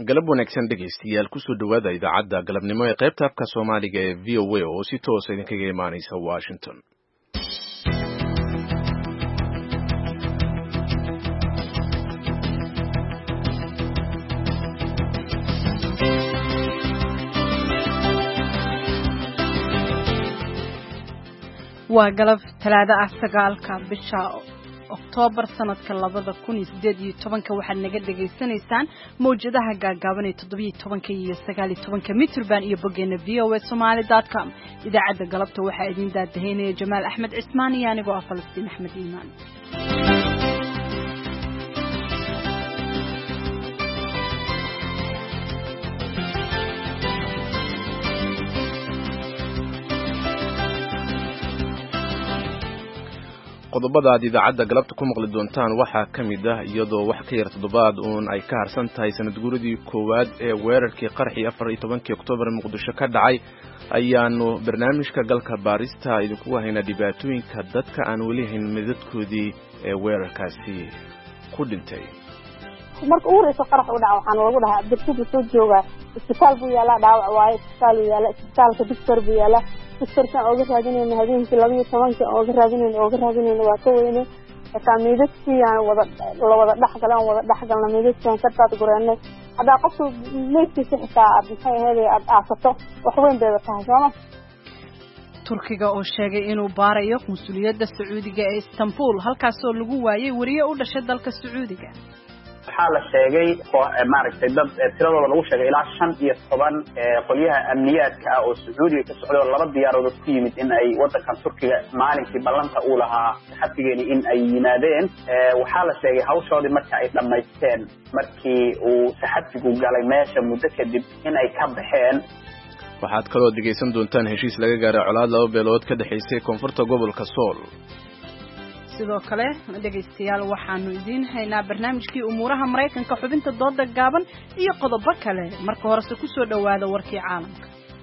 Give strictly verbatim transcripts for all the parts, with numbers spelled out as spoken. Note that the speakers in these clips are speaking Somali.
galab wanaagsan dhegaystayaal kusoo dhawaada idaacadda galabnimo ee qaybta afka Soomaaliga ee V O A oo si toos ah idinkaga imaanaysa Washington. waa galab talaado ah sagaalka bisha October sanadka labada kun iyo siddeed iyo tobanka waxaad naga dhageysanaysaan mowjadaha gaagaaban ee toddoba iyo tobanka iyo sagaal iyo tobanka mitrban iyo bogeena v o a somali dot com idaacadda galabta waxaa idin daadaheynaya Jamaal Axmed Cismaan iyo anigoo ah Falastiin Axmed Iimaan. qodobada aad idaacadda galabta ku maqli doontaan waxaa ka mid ah iyadoo wax ka yar toddobaad uun ay ka harsan tahay sanad guuradii koowaad ee weerarkii qarxii afar iyo tobankii Oktoobar Muqdisho ka dhacay ayaanu barnaamijka galka baarista idinku haynaa dhibaatooyinka dadka aan weli hayn midadkoodii ee weerarkaasi ku dhintay. marka uu reeso qarax u dhaca waxaan lagu dhahaa dibku soo jooga isbitaal buu yaalaa dhaawac waaye isbitaal yaala isbitaalka doctor buu yaalaa doctorka oo raadinayna habeenkii laba iyo tobanka oo raadinayna oo raadinayna waa ka weyne taamiidkii aan wada la wada dhaxgalan wada dhaxgalna midkiisa ka taad gureene hada qofku meeshiisa xitaa aad maxay ahayd aad aasato wax weyn bay tahay sooma. Turkiga oo sheegay inuu baarayo consuliyadda Sacuudiga ee Istanbul halkaas oo lagu waayay wariye u dhashay dalka Sacuudiga. waxaa la sheegay maaragtay dad tiradooda lagu sheegay ilaa shan iyo toban qolyaha amniyaadka ah oo Sacuudiga ka socday oo laba diyaarood ku yimid in ay wadankan Turkiga maalinkii ballanta uu lahaa xafigeeni in ay yimaadeen waxaa la sheegay hawshoodii marka ay dhamaysteen markii uu saxafigu galay meesha muddo kadib in ay ka baxeen. waxaad kaloo dhegeysan doontaan heshiis laga gaaray colaad laba beelood ka dhaxaysay koonfurta gobolka Sool. sidoo kale dhageystayaal waxaanu idin haynaa barnaamijkii umuuraha Mareykanka xubinta dooda gaaban iyo qodobo kale marka horese ku soo dhawaada warkii caalamka.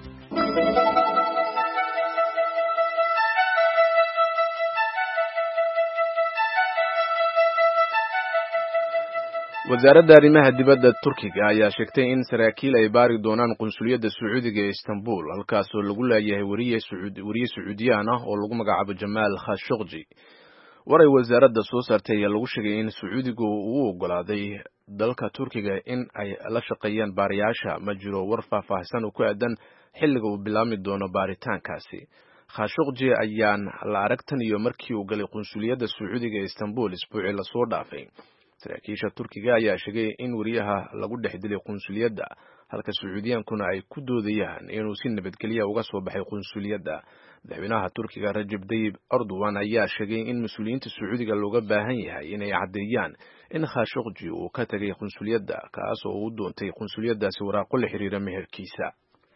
wasaaradda arrimaha dibadda Turkiga ayaa sheegtay in saraakiil ay baari doonaan qunsuliyadda Sacuudiga ee Istanbul halkaas oo lagu leeyahay wariye Sacuudi wariye Sacuudiyaan ah oo lagu magacaabo Jamal Khashoggi. waray wasaaradda soo saartay ayaa lagu sheegay in Sacuudigu uu ogolaaday dalka Turkiga in ay la shaqeeyaan baariyaasha ma jiro war faahfaahsan oo ku aadan xilliga uu bilaami doono baaritaankaasi. Khashoggi ayaan la aragtan iyo markii uu galay qunsuliyadda Sacuudiga ee Istanbul isbuucii la soo dhaafay. saraakiisha Turkiga ayaa sheegay in wariyaha lagu dhex dilay qunsuliyadda halka Sacuudiyaankuna ay ku doodayaan inuu si nabadgelyo uga soo baxay qunsuliyadda. madaxweynaha Turkiga Rajab Tayyip Erdogan ayaa sheegay in mas'uuliyiinta Sacuudiga looga baahan yahay inay cadeeyaan in Khashoggi uu ka tagay qunsuliyadda kaas oo uu doontay qunsuliyaddaasi waraaqo la xiriira meherkiisa.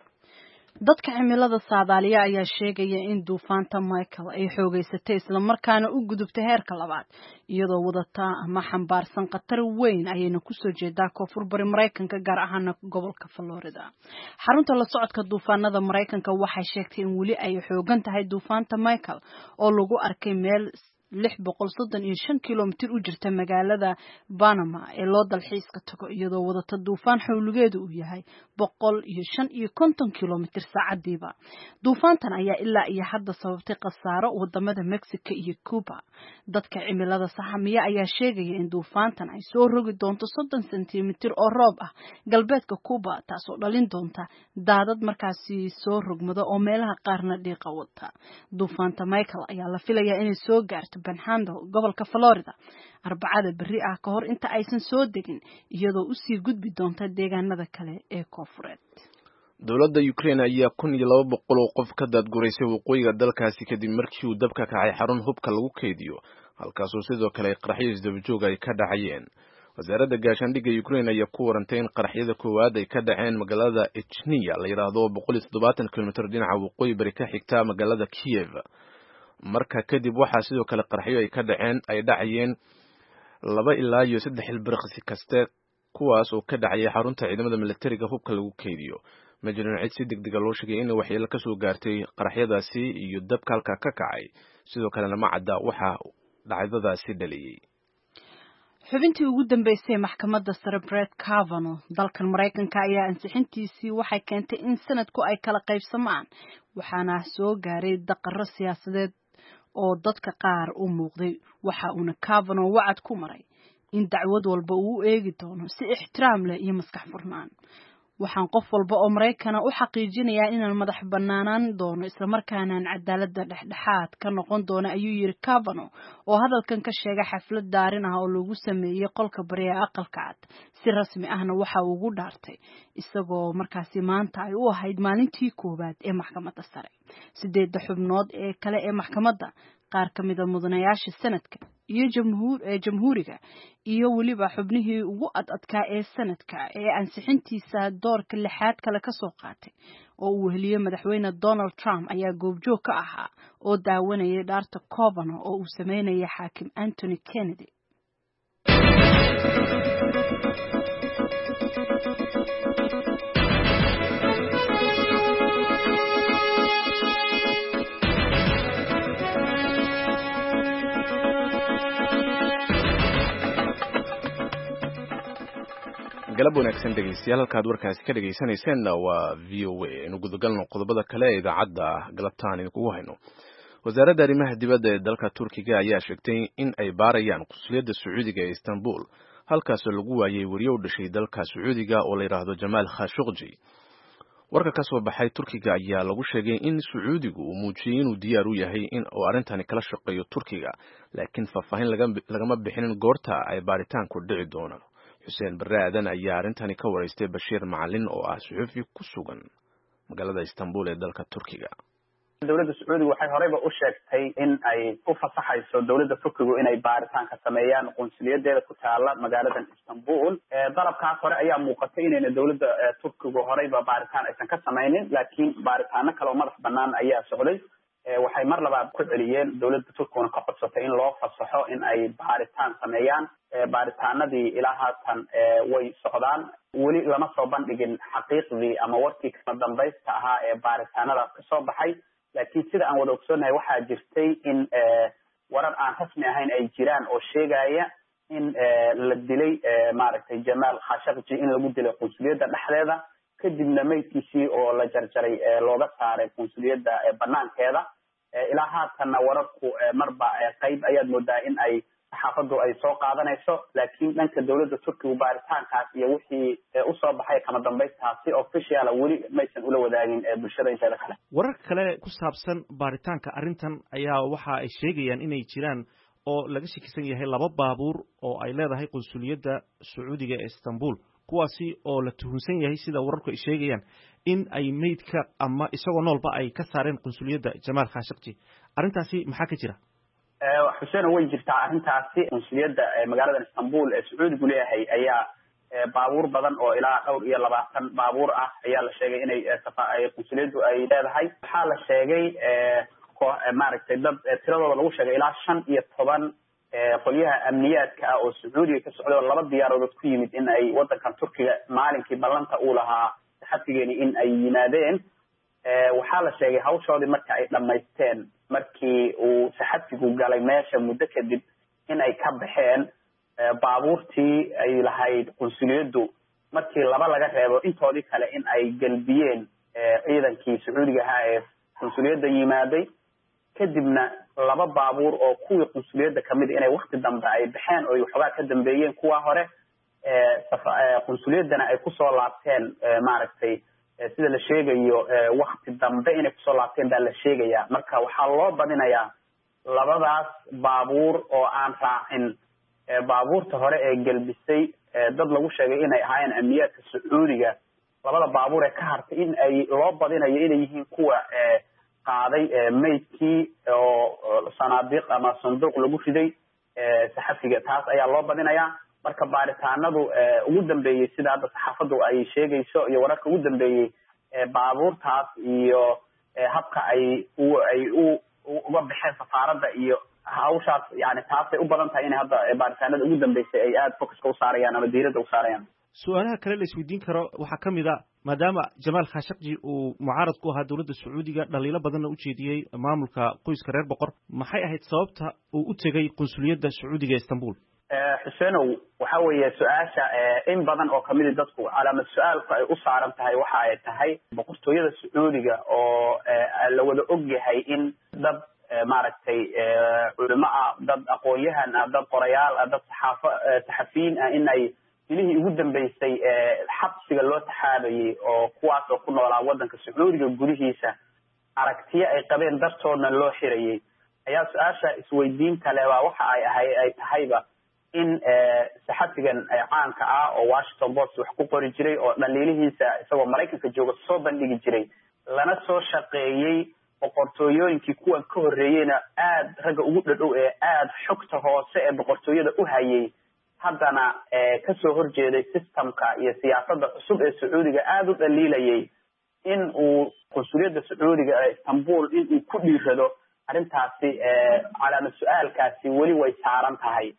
dadka cimilada Soomaaliya ayaa sheegaya in duufaanta Michael ay xoogeysatay isla markaana u gudubtay heerka labaad iyadoo wadata ama xambaarsan khatar weyn ayayna ku soo jeedaa koonfur bari Mareykanka gaar ahaan gobolka Florida. xarunta la socodka duufaanada Mareykanka waxay sheegtay in weli ay xoogan tahay duufaanta Michael oo lagu arkay meel lix boqol soddon iyo shan kiiloomitir u jirta magaalada Panama ee loo dalxiiska tago iyadoo wadata duufaan xawligeedu uu yahay boqol iyo shan iyo konton kiiloomitir saacadiiba. duufaantan ayaa ilaa iyo hadda sababtay khasaaro wadamada Mexico iyo Cuba. dadka cimilada saxamiya ayaa sheegaya in duufaantan ay soo rogi doonto soddon sentimitir oo roob ah galbeedka Cuba taasoo dhalin doonta daadad markaasi soo rogmado oo meelaha qaarna dhiiqa wata. duufaanta Michael ayaa la filayaa inay soo gaarto Panhandle gobolka Florida arbacada bari ah ka hor inta aysan soo degin iyadoo u sii gudbi doonta deegaanada kale ee koonfureed. dowladda Ukraine ayaa kun iyo laba boqol oo qof ka daadgureysay waqooyiga dalkaasi kadib markii uu dabka kacay xarun hubka lagu keydiyo halkaas oo sidoo kale qaraxyo isdaba ay ka dhacayeen. wasaaradda gaashaandhigga Ukraine ayaa ku warantay in qaraxyada koowaad ay ka dhaceen magaalada Echnia la yiraahdo boqol iyo toddobaatan kiiloomitir dhinaca waqooyi bari ka xigta magaalada Kiev. marka kadib waxaa sidoo kale qaraxyo ay ka dhaceen ay dhacayeen laba ilaa iyo saddex ilbirqsi kaste kuwaas oo ka dhacay xarunta ciidamada militariga hubka lagu keydiyo. ma jirin cid si degdeg ah loo sheegay in waxyeello ka soo gaartay qaraxyadaasi iyo dabka halka ka kacay sidoo kale ma cadda waxa dhacdadaasi dhaliyay. xubintii ugu dambeysay maxkamadda sare Brett Kavanaugh dalkan Mareykanka ayaa ansixintiisii waxay keentay in sanadku ay kala qaybsamaan waxaana soo gaaray daqaro siyaasadeed oo dadka qaar u muuqday waxa uuna Kavanaugh wacad ku maray in dacwad walba uu eegi doono si ixtiraam leh iyo maskax furnaan waxaan qof walba oo Mareykan u xaqiijinayaa inaan madax banaanaan doono isla markaana cadaaladda dhexdhexaad ka noqon doono ayuu yiri Kavanaugh oo hadalkan ka sheegay xaflad daarin ah oo lagu sameeyay qolka bari ee aqalka cad si rasmi ahna waxa uu ugu dhaartay isagoo markaasi maanta ay u ahayd maalintii koowaad ee maxkamadda sare sideed xubnood ee kale ee maxkamadda qaar ka mid ah mudanayaasha sanadka iyo jamhuur ee jamhuuriga iyo waliba xubnihii ugu adadkaa ee sanadka ee ansixintiisa doorka lixaad kale ka soo qaatay oo uu heliyay madaxweyne Donald Trump ayaa goobjoog ka ahaa oo daawanayay dhaarta Kavanaugh oo uu sameynayay xaakim Anthony Kennedy. galab wanaagsan dhegeystayaal halkaad warkaasi ka dhagaysanayseen waa V O A inu gudagalno qodobada kale ee idaacadda galabtaan idinkugu hayno wasaaradda arrimaha dibadda ee dalka Turkiga ayaa sheegtay in ay baarayaan qunsuliyadda Sacuudiga ee Istanbul halkaasoo lagu waayay wariye u dhashay dalka Sacuudiga oo la yiraahdo Jamal Khashoggi warka ka soo baxay Turkiga ayaa lagu sheegay in Sacuudigu uu muujiyay inuu diyaar u yahay in uu arrintan kala shaqeeyo Turkiga laakiin faahfaahin lagama bixinin goorta ay baaritaanku dhici doonaan Xuseen Baraadan ayaa arintani ka wareystay Bashiir Macalin oo ah suxufi ku sugan magaalada Istanbul ee dalka Turkiga. dowladda Sacuudiga waxay horeyba u sheegtay in ay u fasaxayso dowladda Turkiga inay baaritaan ka sameeyaan qunsuliyadeeda ku taala magaalada Istanbul. dalabkaas hore ayaa muuqatay inayna dowladda Turkiga horeyba baaritaan aysan ka sameynin laakiin baaritaano kale oo madax banaan ayaa socday. waxay mar labaad ku celiyeen dowladda Turkiga ka codsatay in loo fasaxo in ay baaritaan sameeyaan baaritaanadii ilaa haatan way socdaan weli lama soo bandhigin xaqiiqdii ama warkii kama dambaysta ahaa ee baaritaanadaas ka soo baxay laakiin sida aan wada ogsoonahay waxaa jirtay in warar aan rasmi ahayn ay jiraan oo sheegaya in la dilay maaragtay Jamal Khashoggi in lagu dilay qunsuliyadda dhexdeeda kadibna meydkiisii oo la jarjaray looga saaray qunsuliyadda banaankeeda ilaa haatanna wararku marba qayb ayaad moodaa in ay saxaafadu ay soo qaadanayso laakiin dhanka dowladda Turkiga baaritaankaas iyo wixii u soo baxay kama dambaystaasi official weli maysan ula wadaagin bulshada inteeda kale wararka kale ku saabsan baaritaanka arrintan ayaa waxa ay sheegayaan inay jiraan oo laga shakisan yahay laba baabuur oo ay leedahay qunsuliyadda Sacuudiga ee Istanbul kuwaasi oo la tuhunsan yahay sida wararku ay sheegayaan in ay meydka ama isagoo noolba ay ka saareen qunsuliyadda Jamal Khashoggi arrintaasi maxaa ka jira Xuseen way jirtaa arrintaasi qunsuliyadda magaalada Istanbul ee Sacuudigu leeyahay ayaa baabuur badan oo ilaa dhowr iyo labaatan baabuur ah ayaa la sheegay inay safaay qunsuliyaddu ay leedahay waxaa la sheegay maaragtay dad tiradooda lagu sheegay ilaa shan iyo toban qolyaha amniyaadka ah oo Sacuudiga ka socday oo laba diyaarood ku yimid in ay wadankan Turkiga maalinkii ballanta uu lahaa saxafigeeni in ay yimaadeen waxaa la sheegay hawshoodii marka ay dhamaysteen markii uu saxafigu galay meesha muddo kadib in ay ka baxeen baabuurtii ay lahayd qunsuliyaddu markii laba laga reebo intoodii kale in ay galbiyeen ciidankii Sacuudiga ahaa ee qunsuliyadda yimaaday kadibna laba baabuur oo kuwii qunsuliyadda kamid inay waqti dambe ay baxeen oo waxoogaa ka dambeeyeen kuwa hore qunsuliyaddana ay kusoo laabteen maaragtay sida la sheegayo waqti dambe inay kusoo laabteen baa la sheegayaa marka waxaa loo badinayaa labadaas baabuur oo aan raacin baabuurta hore ee galbisay dad lagu sheegay inay ahaayeen amniyaadka Sacuudiga labada baabuur ee ka hartay in ay loo badinayo inay yihiin kuwa qaaday meydkii oo sanaadiiq ama sanduuq lagu riday saxafiga taas ayaa loo badinayaa marka baaritaanadu ugu dambeeyay sida hadda saxaafadu ay sheegayso iyo wararka ugu dambeeyay baabuurtaas iyo habka ay ay uga baxeen safaaradda iyo hawshaas yani taasay u badan tahay in hadda baaritaanada ugu dambeysay ay aad focuska u saarayaan ama diiradda u saarayaan su'aalaha kale la isweydiin karo waxaa ka mid ah maadaama Jamal Khashoggi uu mucaarad ku ahaa dowladda Sacuudiga dhaliilo badanna u jeediyay maamulka qoyska reer boqor maxay ahayd sababta uu u tagay qunsuliyadda Sacuudiga ee Istanbul xuseenow waxa weeye su-aasha in badan oo kamid dadku calaamad su-aalku ay u saaran tahay waxa ay tahay boqortooyada sacuudiga oo la wada ogyahay in dad maaragtay culimo ah, dad aqoon-yahan ah, dad qorayaal ah, dad saxaafo saxafiyiin ah in ay bilihii ugu dambeysay xabsiga loo taxaabayay oo kuwaas oo ku noolaa waddanka sacuudiga gudihiisa aragtiyo ay qabeen dartoodna loo xirayay ayaa su-aasha isweydiinta leh baa waxa ay ahay ay tahayba in saxafigan caanka ah oo Washington Post wax ku qori jiray oo dhaliilihiisa isagoo Mareykanka jooga soo bandhigi jiray lana soo shaqeeyay boqortooyooyinkii kuwan ka horreeyayna aad ragga ugu dhadhow ee aad xogta hoose ee boqortooyada u hayay haddana ka soo horjeeday systemka iyo siyaasadda cusub ee Sacuudiga aad u dhaliilayay in uu qunsuliyadda Sacuudiga ee Istanbul in uu ku dhiirado arrintaasi calaamad su-aalkaasi weli way saaran tahay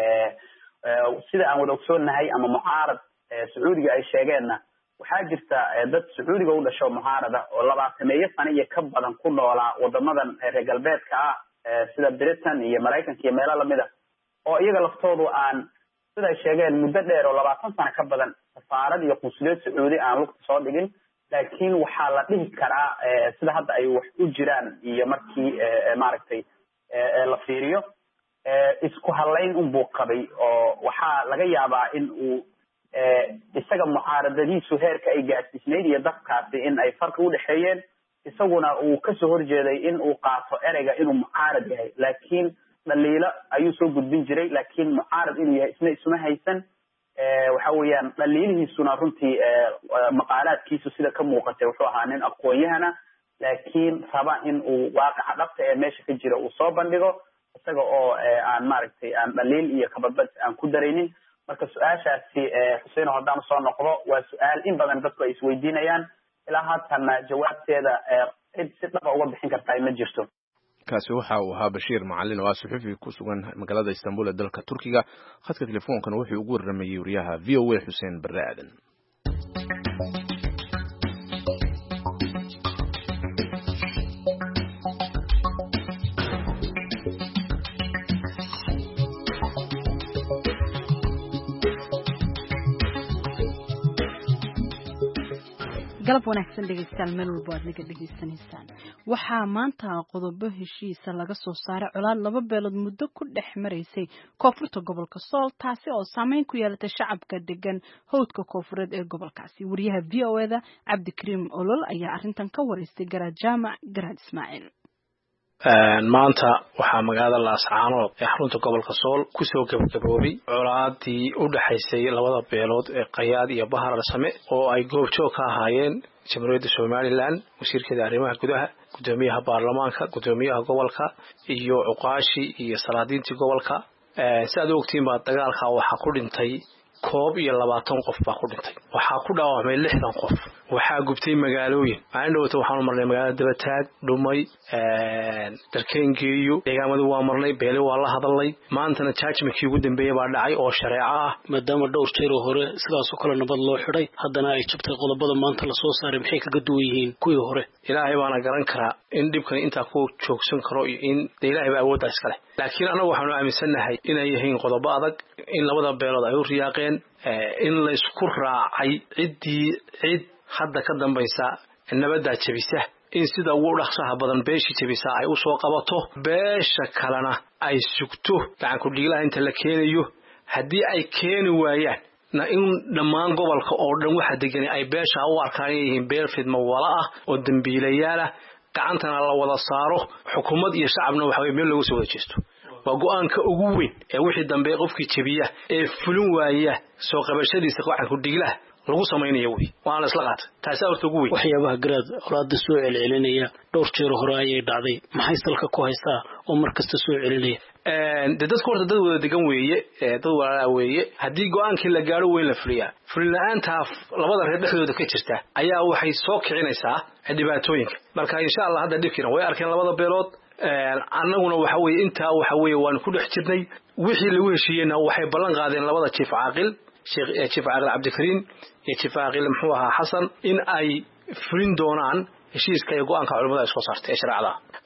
sida aan wada ogsoonahay ama mucaarad sacuudiga ay sheegeenna waxaa jirta dad sacuudiga u dhasho mucaarada oo labaatameeyo sano iyo ka badan ku noolaa wadamadan reer galbeedka ah sida Britain iyo Mareykanka iyo meelo lamid ah oo iyaga laftoodu aan sida ay sheegeen muddo dheer oo labaatan sano ka badan safaarad iyo qunsuliyad sacuudi aan lugta soo dhigin laakiin waxaa la dhihi karaa sida hadda ay wax u jiraan iyo markii maaragtay la fiiriyo isku halayn un buu qabay oo waxaa laga yaabaa in uu isaga mucaaradadiisu heerka ay gaarsiisnayd iyo dadkaasi in ay farqi u dhexeeyeen isaguna uu kasoo horjeeday in uu qaato ereyga inuu mucaarad yahay laakiin dhaliilo ayuu soo gudbin jiray laakiin mucaarad inuu yahay isna isma haysan waxa weeyaan dhaliilihiisuna runtii maqaalaadkiisu sida ka muuqatay wuxuu ahaa nin aqoon-yahana laakiin raba in uu waaqaca dhabta ee meesha ka jira uu soo bandhigo isaga oo aan maaragtay aan dhaliil iyo kabadbad aan ku daraynin marka su-aashaasi xuseen haddaan soo noqdo waa su-aal in badan dadku ay isweydiinayaan ilaa haatana jawaabteeda cid si dhaba uga bixin kartaa ma jirto kaasi waxa uu ahaa Bashiir Macallin oo suxufi ku sugan magaalada Istanbul ee dalka Turkiga khadka telefoonkan wuxuu ugu waramayay wariyaha V O A Xuseen Barre Aadan galab wanaagsan dhegeystayaal meel walba aad naga dhegeysanaysaan waxaa maanta qodobo heshiisa laga soo saaray colaad laba beelood muddo ku dhex maraysay koonfurta gobolka Sool taasi oo saameyn ku yeelatay shacabka degan howdka koonfureed ee gobolkaasi wariyaha V O A da Cabdikariim Olol ayaa arrintan ka wareystay Garaad Jaamac Garaad Ismaaciil maanta waxaa magaalada Laascaanood ee xarunta gobolka Sool ku soo gabagaboobay colaadii u dhaxaysay labada beelood ee Qayaad iyo Bahar Same oo ay goobjoog ka ahaayeen Jamhuuriyadda Somaliland wasiirkeeda arrimaha gudaha gudoomiyaha baarlamaanka gudoomiyaha gobolka iyo cuqaashi iyo salaadiintii gobolka sidaad ogtiin baa dagaalka waxa ku dhintay koob iyo labaatan qof baa ku dhintay waxaa ku dhaawacmay lixdan qof waxaa gubtay magaalooyin aan dhawto waxaan marnay magaalada Dabataag Dhumay ee Darkeengeeyo deegaamadu waa marnay beele waa la hadalnay maantana judgmentkii ugu dambeeyay baa dhacay oo shareeco ah maadaama dhowr jeer hore sidaas oo kale nabad loo xidhay haddana ay jabtay qodobada maanta la soo saaray maxay kaga duwan yihiin kuwii hore ilaahay baana garan karaa in dhibkan inta ku joogsan karo iyo in ilaahay baa awood iska leh laakiin anagu waxaanu aaminsanahay inay yihiin qodobo adag in labada beelood ay u riyaaqeen in la isku raacay cidii cid hadda ka dambaysa nabadda jabisa in sida ugu dhaqsaha badan beeshi jabisa ay u soo qabato beesha kalena ay sugto gacan ku dhiilaha inta la keenayo haddii ay keeni waayaan na in dhammaan gobolka oo dhan waxa degan ay beesha u arkaan yihiin beel fidma wala ah oo dambiilayaal ah gacantana la wada saaro xukuumad iyo shacabna waxa weey meel lagu soo wada jeesto waa go'aanka ugu weyn ee wixii dambe qofkii jabiya ee fulin waaya soo qabashadiisa gacan ku dhiilaha lagu sameeyo way waana isla qaatay taasi horta ugu weyn waxyaabaha garaad colaadda soo celcelinaya dhowr jeer hore ayay dhacday maxay salka ku haysaa oo markasta soo celinaya ee dadku horta dad wada degan weeye dad walaal weeye hadii go'aankii la gaaro weyn la fuliyaa fulinaanta labada reer dhexdooda ka jirta ayaa waxay soo kicinaysaa dhibaatooyinka marka insha Allah hadda dhibkina way arkeen labada beelood annaguna waxa weeye inta waxa weeye waan ku dhex jirnay wixii lagu heshiiyayna waxay ballan qaadeen labada chief caaqil sheekh chief caaqil Cabdikariim iyo chief caaqil Maxuuha Xasan in ay fulin doonaan heshiiska iyo go'aanka culimada isku saartay ee sharciga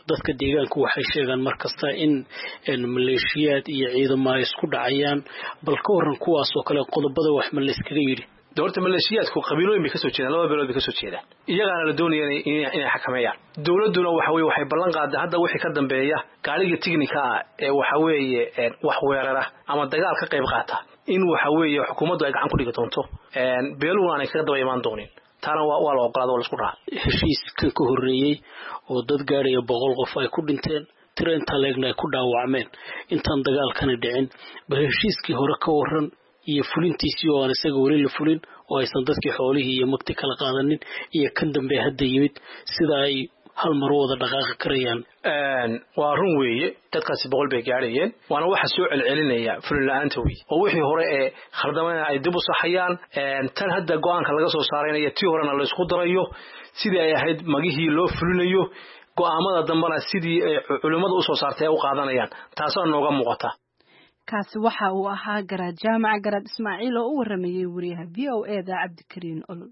dadka deegaanku waxay sheegaan markasta in maleeshiyaad iyo ciidamo ay isku dhacayaan bal ka waran kuwaas oo kale qodobada wax ma la iskaga yidhi doorta maleeshiyaadku qabiilooyin bay ka soo jeedaan laba beelood bay ka soo jeedaan iyagaana la doonaya inay xakameeyaan dowladuna waxa weeye waxay ballan qaaday hadda wixii ka dambeeya gaariga tignika ah ee waxa weeye wax weerara ama dagaal ka qayb qaata in waxa weeye xukuumaddu ay gacan ku dhigi doonto beeluhu aanay kaga daba imaan doonin taana waa la ogolaado oo la isku raacay heshiiskan ka horreeyey oo dad gaaraya boqol qof ay ku dhinteen tiro inta leegna ay ku dhaawacmeen intaan dagaalkana dhicin bal heshiiskii hore ka waran iyo fulintiisii oo aan isaga weli la fulin oo aysan dadkii xoolihii iyo magti kala qaadanin iyo kan dambe hadda yimid sida ay hal mar wada dhaqaaqi karayaan waa run weeye dadkaasi boqol bay gaarayeen waana waxa soo celcelinaya fulin la'aanta weeye oo wixii hore ee khaldamada ay dib u saxayaan tan hadda go'aanka laga soo saaraynayo tii horena la isku darayo sidii ay ahayd magihii loo fulinayo go'aamada dambana sidii culimadu u soo saartay ay u qaadanayaan taasoo nooga muuqata kaasi waxa uu ahaa garaad jaamac garaad Ismaaciil oo u waramayay wariyaha V O A da Cabdikariin Olol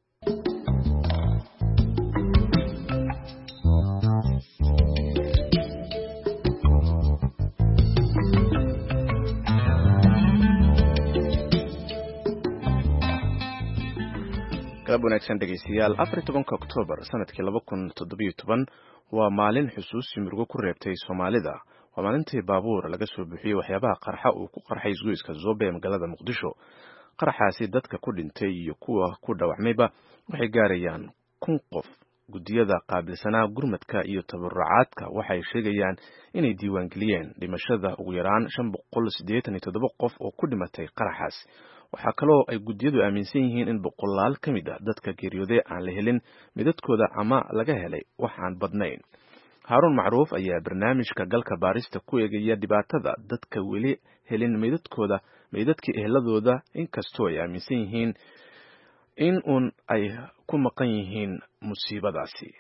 galab wanaagsan dhegeystayaal afar iyo tobanka Oktoobar sanadkii laba kun toddoba iyo toban waa maalin xusuusi murugo ku reebtay Soomaalida waa maalintii baabuur laga soo bixiyay waxyaabaha qarxa uu ku qarxay isgoyska Zobe ee magaalada Muqdisho qarxaasi dadka ku dhintay iyo kuwa ku dhaawacmayba waxay gaarayaan kun qof gudiyada qaabilsanaa gurmadka iyo tabarucaadka waxay sheegayaan inay diiwaan geliyeen dhimashada ugu yaraan shan boqol siddeetan iyo toddoba qof oo ku dhimatay qarxaas waxaa kaloo ay gudiyadu aaminsan yihiin in boqolaal ka mid ah dadka geeriyooday aan la helin midadkooda ama laga helay wax aan badnayn Harun Macruuf ayaa barnaamijka galka baarista ku eegaya dhibaatada dadka weli helin midadkooda midadkii ehladooda inkastoo ay aaminsan yihiin in uun ay ku maqan yihiin musiibadaasi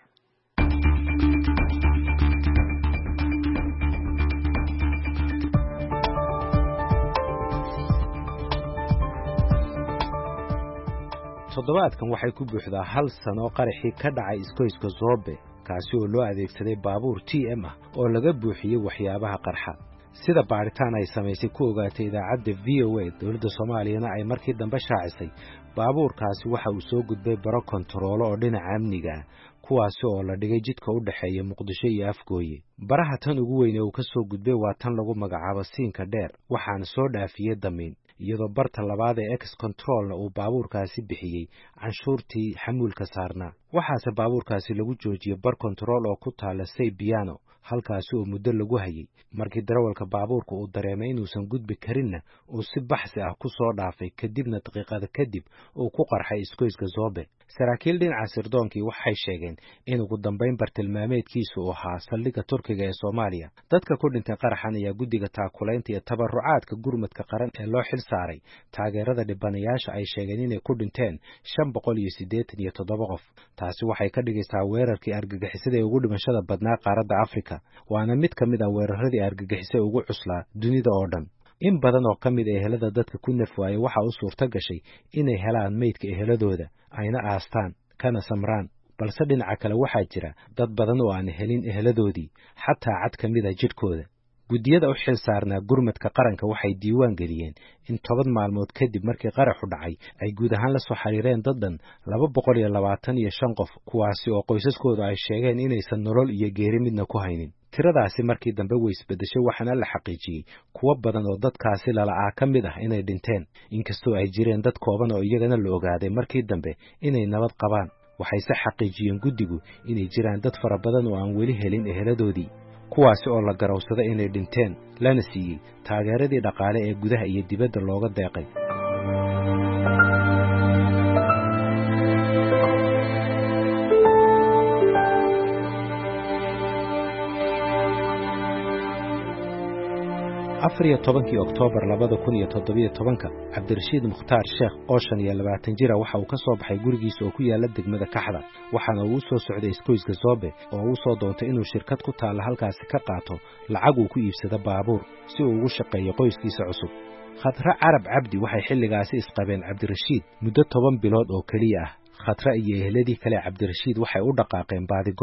toddobaadkan waxay ku buuxdaa hal sano qaraxii ka dhacay iskoyska Zobe kaasi oo loo adeegsaday baabuur T M ah oo laga buuxiyey waxyaabaha qarxa sida baaritaan ay samaysay ku ogaatay idaacadda V O A dowladda Soomaaliyana ay markii dambe shaacisay baabuurkaasi waxa uu soo gudbay baro kontaroolo oo dhinaca amniga ah kuwaasi oo la dhigay jidka u dhaxeeya Muqdisho iyo Afgooye baraha tan ugu weyn ee uu ka soo gudbay waa tan lagu magacaabo siinka dheer waxaana soo dhaafiyay damiin iyadoo barta labaad ee X controlna uu baabuurkaasi bixiyay canshuurtii xamuulka saarnaa waxaase baabuurkaasi lagu joojiyay bar control oo ku taala Say Piano halkaasi oo muddo lagu hayay markii darawalka baabuurka uu dareemay inuusan gudbi karinna uu si baxsi ah ku soo dhaafay kadibna daqiiqada kadib uu ku qarxay iskoyska Zobe saraakiil dhinaca sirdoonkii waxay sheegeen in ugu dambeyn bartilmaameedkiisu uu ahaa saldhigga Turkiga ee Soomaaliya dadka ku dhintay qaraxan ayaa guddiga taakulaynta iyo tabarucaadka gurmadka qaran ee loo xil saaray taageerada dhibanayaasha ay sheegeen inay ku dhinteen shan boqol iyo siddeetan iyo toddoba qof taasi waxay ka dhigaysaa weerarkii argagixisada ee ugu dhimashada badnaa qaaradda Afrika waana mid ka mid ah weeraradii argagixisada ugu cuslaa dunida oo dhan in badan oo ka mid ah ehelada dadka ku nafwaayay waxa uu suurto gashay inay helaan meydka eheladooda ayna aastaan kana samraan balse dhinaca kale waxaa jira dad badan oo aan helin eheladoodii xataa cad ka mid ah jidhkooda gudiyada u xil saarnaa gurmadka qaranka waxay diiwaan geliyeen in toban maalmood kadib markii qaraxu dhacay ay guud ahaan la soo xiriireen dad dhan laba boqol iyo labaatan iyo shan qof kuwaasi oo qoysaskooda ay sheegeen inaysan nolol iyo geeri midna ku haynin tiradaasi markii dambe way isbedeshay waxaana la xaqiijiyey kuwo badan oo dadkaasi lala'aa ka mid ah inay dhinteen inkastoo ay jireen dad kooban oo iyagana la ogaaday markii dambe inay nabad qabaan waxayse xaqiijiyeen guddigu inay jiraan dad fara badan oo aan weli helin eheladoodii kuwaasi oo la garowsaday inay dhinteen lana siiyey taageeradii dhaqaale ee gudaha iyo dibadda looga deeqay afar iyo tobankii Oktoobar labada kun iyo toddoba iyo tobanka Cabdirashiid Mukhtaar Sheekh oo shan iyo labaatan jir ah waxa uu ka soo baxay gurigiisa oo ku yaala degmada Kaxda waxaana uu soo socday iskoyska Zobe oo uu soo doontay inuu shirkad ku taala halkaasi ka qaato lacag uu ku iibsado baabuur si uu ugu shaqeeyo qoyskiisa cusub Khatra Carab Cabdi waxay xilligaasi isqabeen Cabdirashiid muddo toban bilood oo kaliya ah Khatra iyo eheladii kale Cabdirashiid waxay u dhaqaaqeen baadigoob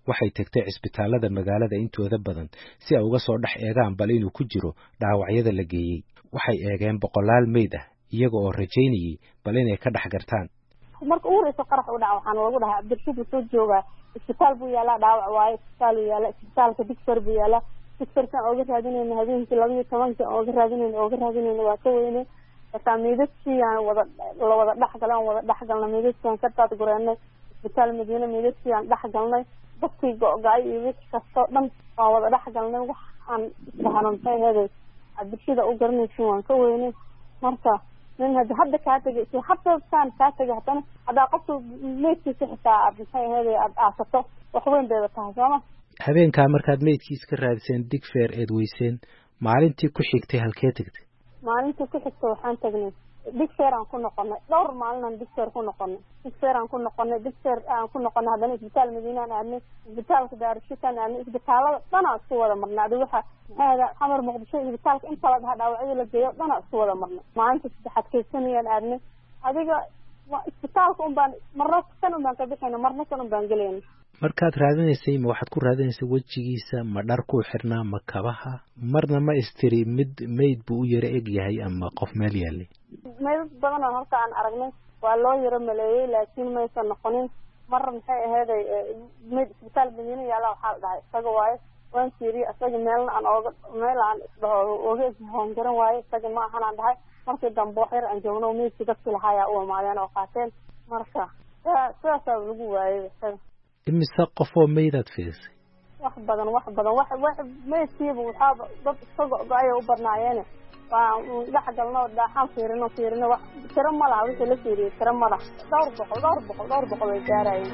waxay tagtay cisbitaalada magaalada intooda badan si ay uga soo dhex eegaan bal inuu ku jiro dhaawacyada la geeyey. waxay eegeen boqolaal meyd ah iyaga oo rajaynayay bal inay ka dhex gartaan. marka ugu horeysa qarax u dhaca waxaan lagu dhahaa Cabdirashiid soo jooga isbitaal buu yaalaa dhaawac waaye isbitaal yaala isbitaalka Digfeer buu yaalaa Digfeerkan oo raadinayna habeenkii laba iyo tobanka oo raadinayna oo raadinayna waa ka weynay meydadkii aan wada la wada dhaxgalan wada dhaxgalna meydadkan ka taad gureennay isbitaal Madiina meydadkii aan dhaxgalnay dadkii go'gaay iyo wix kasto dhan waa wada dhaxgalnay wax aan isbahanantay heeday Cabdirashiid u garanaysan waan ka weynay marka nin hadda hadda ka tagay si hadda saan ka tagay hadana hada qofku meydkiisa xitaa abisay heeday aad aasato wax weyn bay tahay sama habeenka markaad meydkiisa ka raadiseen Digfeer eed weyseen maalintii ku xigtay halkee tagtay maalintii ku xigtay waxaan tagnay Digfeer aan ku noqonay dhowr maalin aan Digfeer ku noqonay Digfeer aan ku noqonay Digfeer aan ku noqonay hadana isbitaal Madiina aan aadnay isbitaalka Daarashiid aan aadnay isbitaalada dhan aan isku wada marnay waxa hada xamar Muqdisho isbitaalka inta la dhaawacyo la geeyo dhan aan isku wada marnay maalintii saddexaad keesanayaan aadnay adiga isbitaalka un baan marna kan un baan ka bixinay marna kan un baan galeynay markaad raadinaysay ma waxaad ku raadinaysay wajigiisa ma dhar ku xirnaa ma kabaha marna ma istiri mid meyd buu u yara eg yahay ama qof meel yaalay meyd badan oo halka aan aragnay waa loo yara maleeyay laakiin ma aysan noqonin mar maxay ahayd meyd isbitaal Madiina yaala waxa la dhahay isaga waaye waan fiiriye isaga meelna aan ooga meel aan isdhaho ooga hoon garan waaye isaga ma ahan aan dhahay markii dambe waxyar aan joogno meydkii dadkii lahaaya u imaadeen oo qaateen marka sidaas lagu waayay isaga imise qof oo meydad fiirsay wax badan wax badan wax wax meydkiiba waxa dad isaga go'ay u barnaayeen waa dhaxgalno dhaxan fiirino fiirino wax tiro ma laha wixii la fiiriyay tiro ma laha dhowr boqol dhowr boqol dhowr boqol ay gaarayeen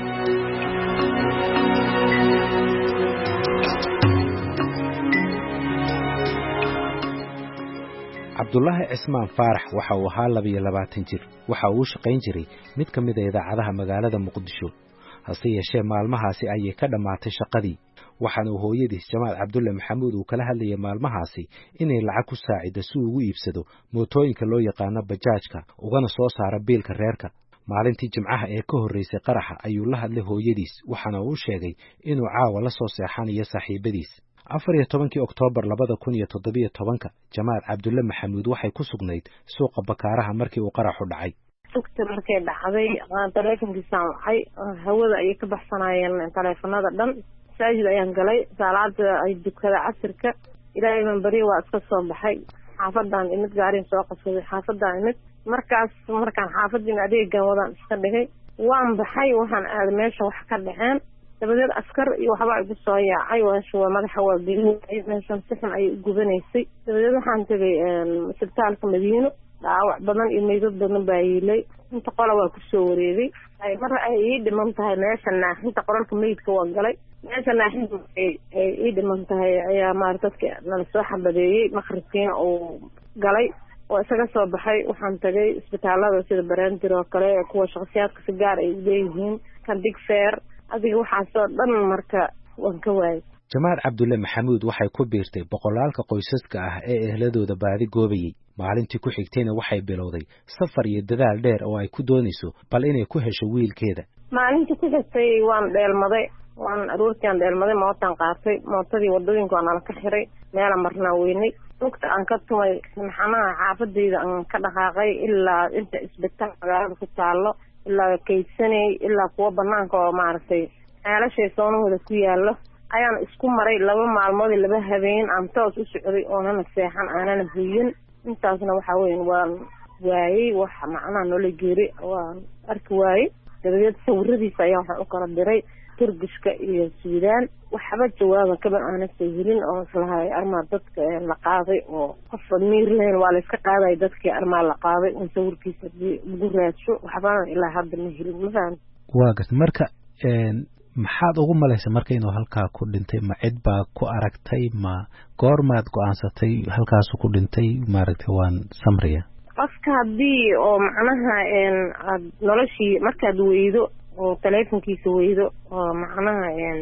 Cabdullaahi Cismaan Faarax waxa uu ahaa laba iyo labaatan jir waxa uu shaqayn jiray mid ka mid ah idaacadaha magaalada Muqdisho hase yeeshee maalmahaasi ayay ka dhamaatay shaqadii waxaana uu hooyadiis Jamaal Cabdulle Maxamuud uu kala hadlayay maalmahaasi inay lacag ku saacido si uu ugu iibsado mootooyinka loo yaqaano bajaajka ugana soo saaro biilka reerka maalintii Jimcaha ee ka horeysay qaraxa ayuu la hadlay hooyadiis waxaana uu sheegay inuu caawa la soo seexanayo saaxiibadiis afar iyo tobankii Oktoobar labada kun iyo toddoba iyo tobanka Jamaal Cabdulle Maxamuud waxay ku sugnayd suuqa Bakaaraha markii uu qaraxu dhacay sugta markay dhacday aan taleefankiisa waxay hawada ay ka baxsanayeen taleefanada dhan saajid ayaan galay salaada ay dukada casirka ilaahay man bari waa iska soo baxay xaafadan imid gaarin soo qasbay xaafadan imid markaas markaan xaafadin adeegan wadan iska dhigay waan baxay waxaan aad meesha wax ka dhaceen dabadeed askar iyo waxba igu soo yaacay waan soo madaxa waa geliyay meeshan si xun ay u gubanaysay dabadeed waxaan tagay isbitaalka Madiina dhaawac badan iyo meydad badan baa yeelay inta qola waa ku soo wareegay ay mar ay ii dhiman tahay meeshan naaxinta qoralka meydka waa galay meeshan naaxinta ay ii dhiman tahay ayaa maartadka nala soo xabadeeyay maqribkiina oo galay oo isaga soo baxay waxaan tagay isbitaalada sida Barandir oo kale kuwa shakhsiyaadka si gaar ay leeyihiin kan Digfeer adiga waxa soo dhan marka waan ka waayay Jamaal Cabdulle Maxamuud waxay ku biirtay boqolaalka qoysaska ah ee ehladooda baadi goobayay maalintii ku xigtayna waxay bilowday safar iyo dadaal dheer oo ay ku doonayso bal inay ku hesho wiilkeeda maalintii ku xigtay waan dheelmaday waan aroortaan dheelmaday mootan qaatay mootadii wadooyinka aan ka xiray meel marnaa weynay lugta aan ka tumay maxanaha xaafadeyda aan ka dhaqaaqay ilaa inta isbitaal magaalada ku taalo ilaa kaydsanay ilaa kuwa banaanka oo maartay xaalashay soonahooda ku yaalo ayaan isku maray laba maalmood laba habeen aan toos u socday oo ana seexan aanana buuyin intaasna waxa weyn waan waayay wax macnaa nolol geeri waan arki waayay dabadeed sawiradiisa ayaa waxaan u kala diray Turkishka iyo Suudaan waxba jawaab ka baan aan helin oo islahay arma dadka la qaaday oo qof miir leen waa la iska qaaday dadkii arma la qaaday oo sawirkiisa ugu raadsho waxba ilaa hadda ma helin mafaan waa gas marka een maxaad ugu malaysay marka inuu halkaa ku dhintay ma cid baa ku aragtay ma goormaad go'aansatay halkaas ku dhintay maaragtay waan samriya qofka hadii oo macnaha een aad noloshii markaad weydo oo taleefankiisa weydo oo macnaha een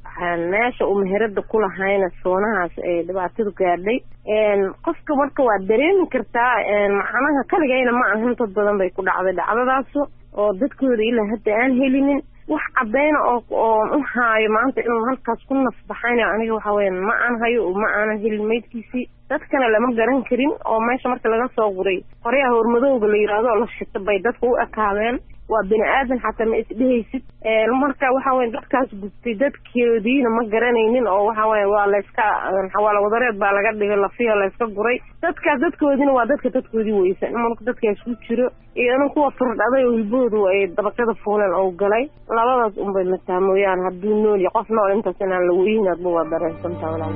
meesha uu meherada ku lahayna soonahaas ee dhibaato gaadhay een qofka marka waa dareemi kartaa een macnaha kaligayna ma ahan dad badan bay ku dhacday dhacdadaas oo dadkooda ilaa hadda aan helinin wax cadeyna oo oo u haayo maanta inuu halkaas ku nafbaxayna aniga waxa weeyaan ma aan hayo ma aan helin meydkiisii dadkana lama garan karin oo meesha marka laga soo guray qoryaha hormadowga la yiraahdo la shita bay dadku u akaadeen waa bini aadan xataa ma isdhehaysid ee marka waxa weyn dadkaas gubtay dadkeediina ma garanaynin oo waxa weyn waa la iska xawaala wadareed baa laga dhigay lafiya la iska guray dadka dadkoodina waa dadka dadkoodii weysan marka dadkaas ku jiro iyana kuwa firdhaday oo hilboodu ay dabaqada fuulan oo galay labadaas un bay mataamoyaan haddii nool iyo qof nool intaas inaan la weynaad buu waa dareensantaa walaal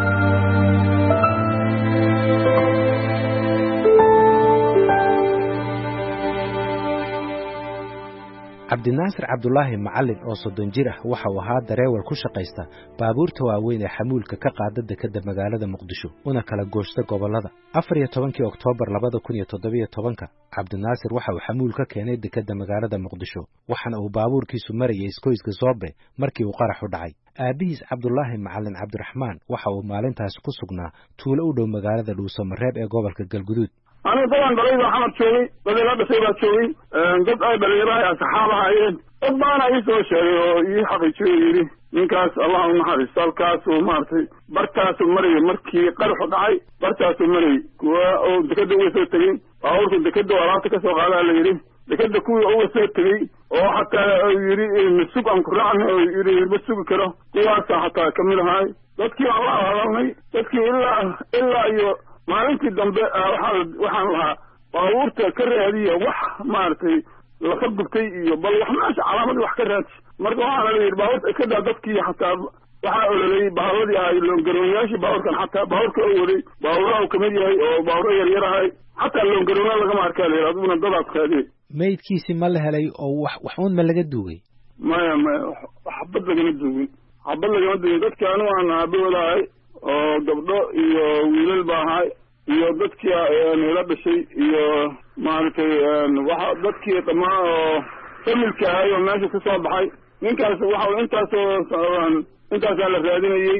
cabdinaasir cabdulaahi macallin oo soddon jir ah waxa uu ahaa dareewal ku shaqaysta baabuurta waaweyn ee xamuulka ka qaada dekedda magaalada muqdisho una kala gooshta gobollada afar iyo tobankii oktoobar labada kun iyo toddobiyo tobanka cabdinaasir waxa uu xamuul ka keenay dekedda magaalada muqdisho waxaana uu baabuurkiisu marayay iskoyska Zoobe markii uu qarax u dhacay aabihiis cabdulaahi macallin cabdiraxmaan waxa uu maalintaas ku sugnaa tuulo u dhow magaalada Dhuusamareeb ee gobolka Galguduud أنا طبعا بريد محمد شوقي بدي لا بسيبها شوقي قد أي بريد راي أصحابها هايين قد ما أنا يسوى شيء يحقي شوقي من كاس اللهم حرس سال كاس ومارتي بركاس ومري مركي قرح ضعي بركاس ومري كوا دكتور ويسوي تجين أورك دكتور وراتك سوق على اللي يري دكتور كوي أول سوي تجين أو حتى يري مسوق عن قرآن يري مسوق كره كوا حتى كمل هاي تذكي الله الله تذكي إلا إلا يو maalintii dambe waxaan lahaa baabuurta ka raadiya wax maaragtay laga gubtay iyo bal wax meesha calaamadii wax ka raadsi marka waxaana la yidhi baabuurta iska daa dadkii xataa waxaa ololay baaburadii ahay loongaroonyaashii baabuurkan xataa baabuurka oo waday baabuuraha uu kamid yahay oo baabuuro yaryar ahay xataa loongaroona lagama arkaa la yidhi adiguna dadaad qaadiyey meydkiisi ma la helay oo wax wax uun ma laga duugay maya maya xabad lagama duugin xabad lagama duugin dadkii anu aan aabawadahay oo gabdho iyo wiilal baa ahay iyo dadkii ila dhashay iyo maaragtay waxa dadkii dhamaa oo familka ahay oo meesha ka soo baxay ninkaas waxa intaasoo intaasaa la raadinayey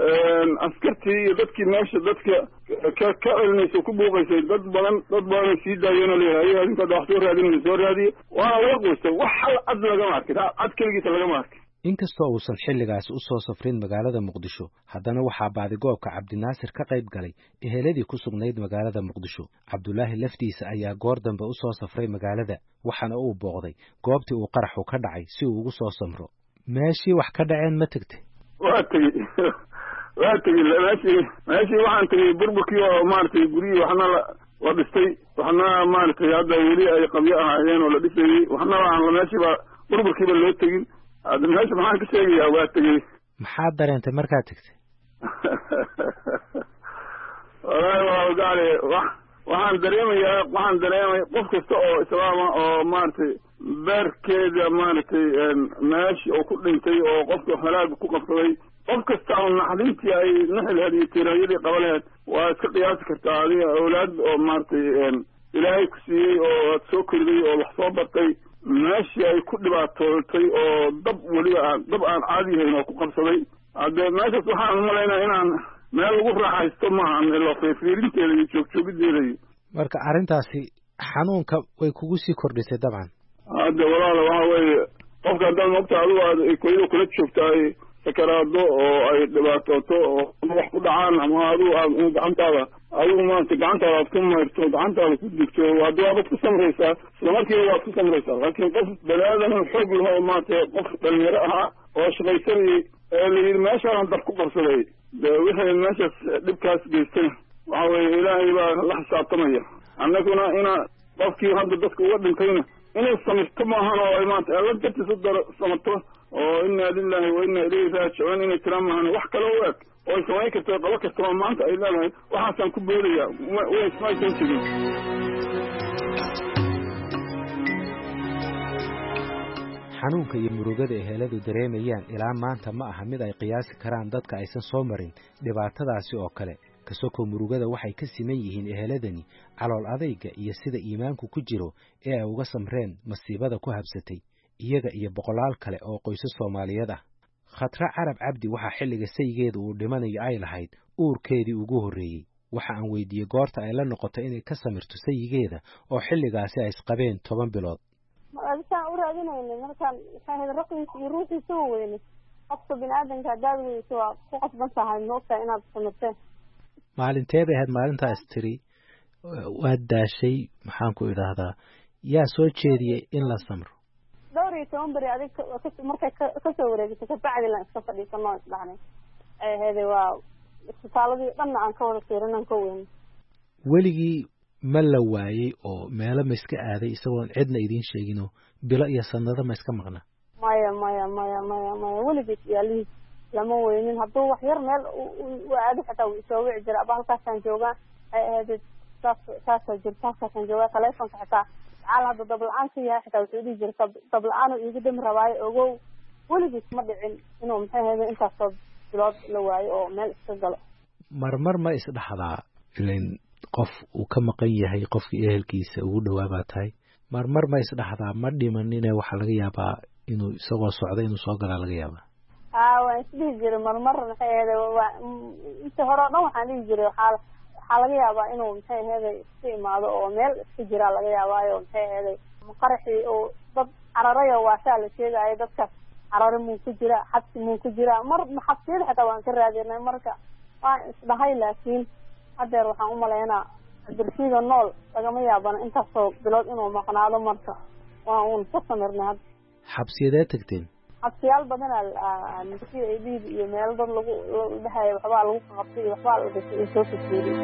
askartii iyo dadkii meesha dadka ka ka celinaysa ku buuqaysay dad badan dad badan sii daayeen leeyahay adinka wax soo raadinaysa soo raadiye waa laga qoystay wax hal cad lagama arkin cad keligiisa lagama arkin inkastoo uusan xilligaas u soo safrin magaalada muqdisho haddana waxaa baadigoobka cabdinaasir ka qayb galay eheladii ku sugnayd magaalada muqdisho cabdulaahi laftiisa ayaa goor dambe u soo safray magaalada waxaana uu booqday goobtii uu qaraxu ka dhacay si uu ugu soo samro meeshii wax ka dhaceen ma tegtay waa tegey waa tegey meeshii meeshii waxaan tegey burburkii oo maaragtay guryihii waxna la dhistay waxna maaragtay hadda weli ay qabyo ahaayeen oo la dhisayey waxna aan meeshiiba burburkiiba loo tegin هذا الناس ما عندك شيء يا واتجي محاد درنت مركاتك والله قال waxaan dareemayaa waxaan dareemay qof kasta oo islaama oo maartay beerkeeda maartay meesh oo ku dhintay oo qofka halaag ku qabsaday qof kasta oo naxdintii ay naxil hadii tirayadii qabaleed waa iska qiyaasi kartaa adiga awlaad oo maartay ilaahay ku siiyey oo soo kordhay oo wax soo bartay meeshii ay ku dhibaatootay oo dab weliba aan dab aan caadi ahayn oo ku qabsaday haddee meeshaas waxaan umalaynaa inaan meel lagu raaxaysto maahan ilo fiirfiirinteeda iyo joogjoogiddeeda iyo marka arrintaasi xanuunka way kugu sii kordhisay dabcan hadde walaala waxa weeye qofka haddaad moogta adigu aad koydo kula joogtaay sakaraado oo ay dhibaatooto oo wax ku dhacaan ama adigu aad gacantaada adigu maanta gacantaada aad ku mayrto gacantaada ku digto haddii waabad ku samraysaa islamarkiiba waad ku samraysaa laakiin qof bani-aadan xoog laho maanta qof dhalinyaro ahaa oo shaqaysanayay ee la yidhi meeshaan dab ku qabsaday de wixii meeshaas dhibkaas geystay waxa weeye ilaahay baa la xisaabtamaya annaguna ina qofkii hadda dadka uga dhintayna inay samirto maahan oo ay maanta alla dartiis u daro samarto oo inna lillahi wa inna ilayhi raajicuun inay tiraan maahan wax kale u eg oo ay samayn karto qabo kastaba maanta ay leedahay waxaasaan ku boodaya way ismaysan jirin xanuunka iyo murugada eheladu dareemayaan ilaa maanta ma aha mid ay qiyaasi karaan dadka aysan soo marin dhibaatadaasi oo kale kasokoo murugada waxay ka siman yihiin eheladani calool adayga iyo sida iimaanku ku jiro ee ay uga samreen masiibada ku habsatay iyaga iyo boqolaal kale oo qoysas Soomaaliyeed ah khatra carab cabdi waxaa xilliga saygeedu uu dhimanayo ay lahayd uurkeedii ugu horreeyay waxa aan weydiiyey goorta ay la noqotay inay ka samirto saygeeda oo xilligaasi ay isqabeen toban bilood adisaan u raadinayna markaan maxay ahayd raqiisa iyo ruuxiisa u weyne qofka biniaadanka haddaad weyso waa ku qasban tahay ma ogtahay inaad samirteen maalinteed ahayd maalintaas tiri waad daashay maxaan ku idhaahdaa yaa soo jeediyey in la samro dhowr iyo toban beri adig markay kasoo wareegto kabacdi lan iska fadhiisanoo isdhahnay ay ahayd waa isbitaaladii dhanna aan ka wada fiirinan ka weyn weligii ma la waayey oo meelo ma iska aaday isagoon cidna idiin sheeginoo bilo iyo sanado ma iska maqna maya maya maya maya maya weligiis yaalihiis lama weynin hadduu wax yar meel u aado xataa wuu isoo wici jira aba halkaasaan joogaa ay ahayd saas saasaa jirta halkaasaan joogaa taleefonka xitaa caal hadda dabla-aan ka yahay xitaa wuxuu dhihi jira dabla-aanu iigu dami rabaayo ogow weligiis ma dhicin inuu maxay ahayd intaasoo bilood la waayo oo meel iska galo marmar ma isdhaxdaa ilan qof uu ka maqan yahay qofkii ehelkiisa ugu dhowaa baa tahay marmar ma isdhaxdaa ma dhimanine waxaa laga yaabaa inuu isagoo socda inuu soo galaa laga yaabaa a waan isdhihi jiray marmar maxay ahayd inta hore o dhan waxaan dhihi jiray waxaa waxaa laga yaabaa inuu maxay ahayd iska imaado oo meel iska jiraa laga yaabaayo maxay ahayd qaraxii oo dad cararayo waasaa la sheegaayo dadkaas carare muu ku jira xabsi muu ku jira mar xabsiyada xitaa waan ka raadinay marka waan isdhahay laakiin hadeer waxaan umalaynaa darsiga nool lagama yaabana intaasoo bilood inuu maqnaado marka waan uun ka samirnay hadda xabsiyadee tagteen xabsiyaal badanaa c a d iyo meel dad lagu dhahayo waxbaa lagu qabtay iyo waxbaa la gashay iyo soo fasiiriyey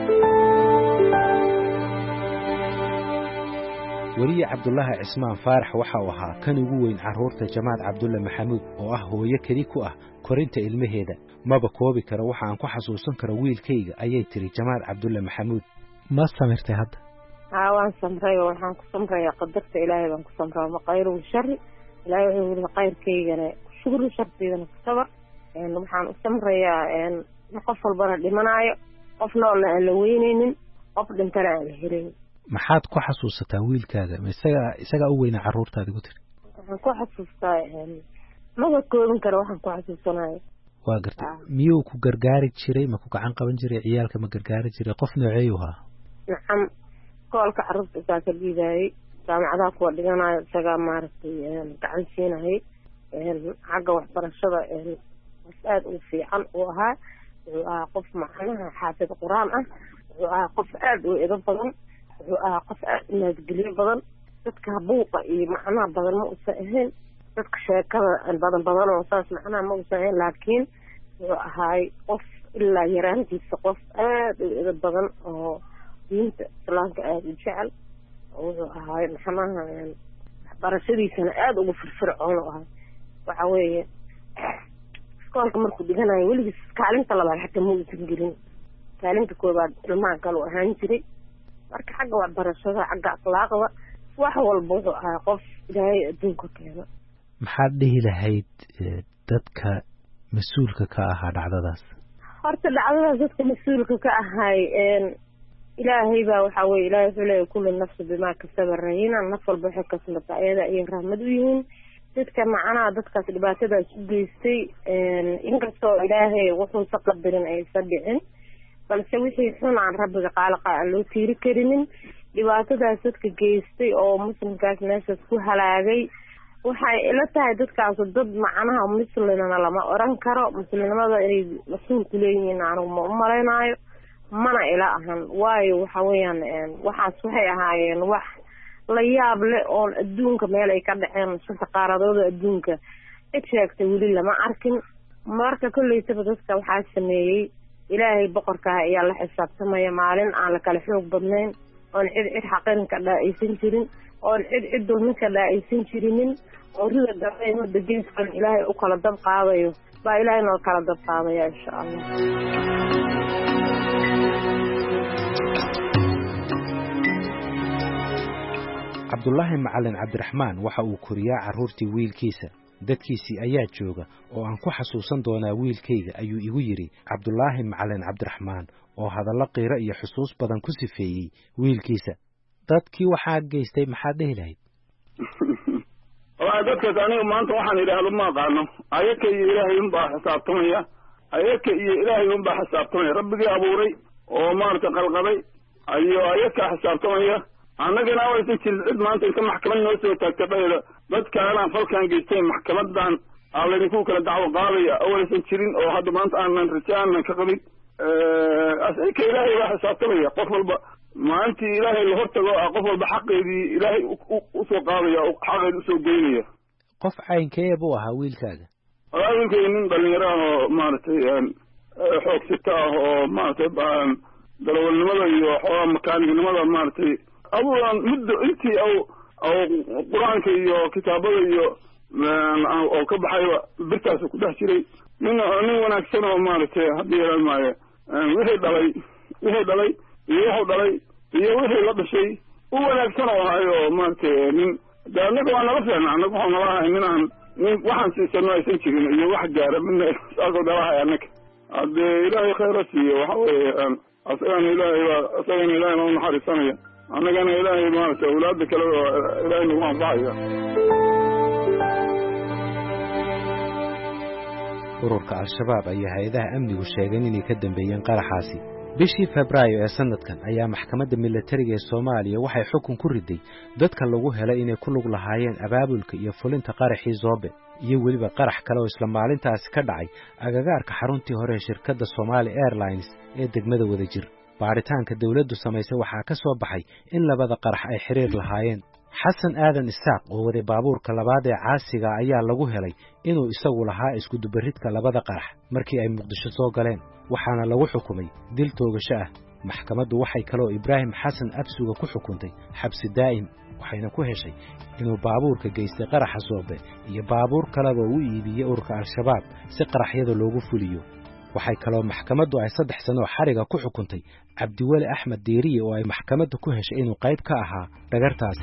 weliye cabdullaahi cismaan faarax waxa uu ahaa kan ugu weyn carruurta jamaal cabdulle maxamuud oo ah hooyo keli ku ah korinta ilmaheeda maba koobi karo waxa aan ku xasuusan karo wiilkayga ayay tiri jamaal cabdulle maxamuud ma samirtay hadda haa waan samray oo waxaan ku samrayaa qadarta ilaahay baan ku samraa ma khayru shari ilaahay wuxuu yiri khayrkaygana shukru shartiidana ku sabar een waxaan u samrayaa qof walbana dhimanaayo qof noolna aan la weyneynin qof dhintana aan la helin maxaad ku xasuusataa wiilkaaga ma isaga isaga u weyna carruurtaada ku tiri waxaan ku xasuustaa maba koobin karo waxaan ku xasuusanayo waa gartay miyuu ku gargaari jiray ma ku gacan qaban jiray ciyaalka ma gargaari jiray qof nooceeyu ahaa nacam koolka carruurta isaa ka dhiibaayey jaamacadaha kuwa dhiganayo isagaa maaragtay gacan siinayay xagga waxbarashada qof aada u fiican uu ahaa wuxuu ahaa qof macnaha xaafid qur-aan ah wuxuu ahaa qof aada u edo badan wuxuu ahaa qof aada u naadgelyo badan dadka buuqa iyo macnaha badan ma usan ahayn dadka sheekada badan badan oo saas macnaha ma usan ahayn laakiin wuxuu ahaay qof ilaa yaraantiisa qof aada u edo badan oo diinta islaamka aada u jecel wuxuu ahaay maxanaha waxbarashadiisana aada ugu firfircoon u ahay waxa weeye iskoolka markuu dhiganayo weligiis kaalinta labaad xataa ma uusan gelin kaalinta koobaad ilmaha kale u ahaan jiray marka xagga waxbarashada xagga akhlaaqda wax walba wuxuu ahaa qof ilaahay adduunka keeno maxaad dhihi lahayd dadka mas-uulka ka ahaa dhacdadaas horta dhacdadaas dadka mas-uulka ka ahay ilaahay baa waxaa weye ilahay wuxuu leeyahy kullu nafsi bimaa kasaba rahina naf walba waxay kasbata ayada ayay rahmad u yihiin dadka macnaha dadkaas dhibaatadaas u geystay inkastoo ilaahay wuxuusa qadarin aysa dhicin balse wixii xun aan rabbiga qaalaqa aan loo tiiri karinin dhibaatadaas dadka geystay oo muslimkaas meeshaas ku halaagay waxay ila tahay dadkaas dad macnaha muslimana lama oran karo muslimnimada inay mas-uul ku leeyihiin anigu ma u malaynaayo mana ila ahan waayo waxa weeyaan waxaas waxay ahaayeen wax la yaab leh oon adduunka meel ay ka dhaceen shanta qaaradooda adduunka cid sheegtay weli lama arkin marka kollaytaba dadka waxaa sameeyey ilaahay boqorka ah ayaa la xisaabtamaya maalin aan la kala xoog badnayn oon cid cid xaqin ka dhaa'aysan jirin oon cid cid dulmin ka dhaa'aysan jirinin oo rida dambe muddo geeskan ilaahay u kala dab qaadayo baa ilaahay noo kala dab qaadaya insha allah cabdullaahi macalin cabdiraxmaan waxa uu koriyaa carruurtii wiilkiisa dadkiisii ayaa jooga oo aan ku xasuusan doonaa wiilkayga ayuu igu yidhi cabdullaahi macalin cabdiraxmaan oo hadallo qiiro iyo xusuus badan ku sifeeyey wiilkiisa dadkii waxaa geystay maxaad dhehi lahayd wallaahi dadkaas aniga maanta waxaan idhaahdo ma aqaano ayaka iyo ilaahay unbaa xisaabtamaya ayaka iyo ilaahay unbaa xisaabtamaya rabbigii abuuray oo maaragtay qalqaday ayo ayakaa xisaabtamaya annagana awaysan jirin cid maanta inta maxkamad noo soo taagta dhayda dadkaanaan falkaan geysteen maxkamadan aa laydinku kala dacwo qaadaya awaysan jirin oo hadda maanta aanan raja aanan ka qabin asinka ilaahay baa xisaabtamaya qof walba maalintii ilaahay la hortago a qof walba xaqeedii ilaahay usoo qaadaya oo xaqeed usoo geynaya qof caynkee buu ahaa wiilkaaga walaa wiilkay nin dhalinyaro ah oo maaragtay xoogsita ah oo maaragtay dalawalnimada iyo xoogaa makaanignimada maaragtay abuuran muddo intii aw aw qur-aanka iyo kitaabada iyo oo ka baxayba birtaasu ku dhex jiray nin nin wanaagsan oo maaragtay haddii yeelan maayo wixii dhalay wixii dhalay iyo wuxuu dhalay iyo wixii la dhashay u wanaagsan oo ahay oo maaragtay nin de annaga waa nala fiicna annaga waxau nala ahay nin aan nin waxaan siisano aysan jirin iyo wax gaara midna saasoo nala ahay annaga haddee ilaahay khayra siiyo waxa weeye asagana ilaahay baa asagana ilaahay baa unaxariisanaya annagana ilaahay maaragtay awlaada kale oo ilaahay nagu anfacaya ururka al-shabaab ayaa hay-adaha amnigu sheegeen inay ka dambeeyeen qaraxaasi bishii febraayo ee sanadkan ayaa maxkamadda milatariga ee Soomaaliya waxay xukun ku riday dadka lagu helay inay ku lug lahaayeen abaabulka iyo fulinta qaraxii Zoobe iyo weliba qarax kale oo isla maalintaasi ka dhacay agagaarka xaruntii hore ee shirkadda Somali Airlines ee degmada Wadajir baaritaanka dawladdu samaysay waxaa ka soo baxay in labada qarax ay xiriir lahaayeen xasan aadan isaaq oo waday baabuurka labaad ee caasiga ayaa lagu helay inuu isagu lahaa isku dubaridka labada qarax markii ay Muqdisho soo galeen waxaana lagu xukumay dil toogasho ah maxkamaddu waxay kaloo Ibraahim Xasan Absuga ku xukuntay xabsi daa'im waxayna ku heshay inuu baabuurka geystay qaraxa Zoobe iyo baabuur kaleba uu iibiyay ururka al-shabaab si qaraxyada loogu fuliyo waxay kaloo maxkamaddu ay saddex sano xariga ku xukuntay Cabdiwali Axmed Deeriye oo ay maxkamaddu ku heshay inuu qayb ka ahaa dhagartaasi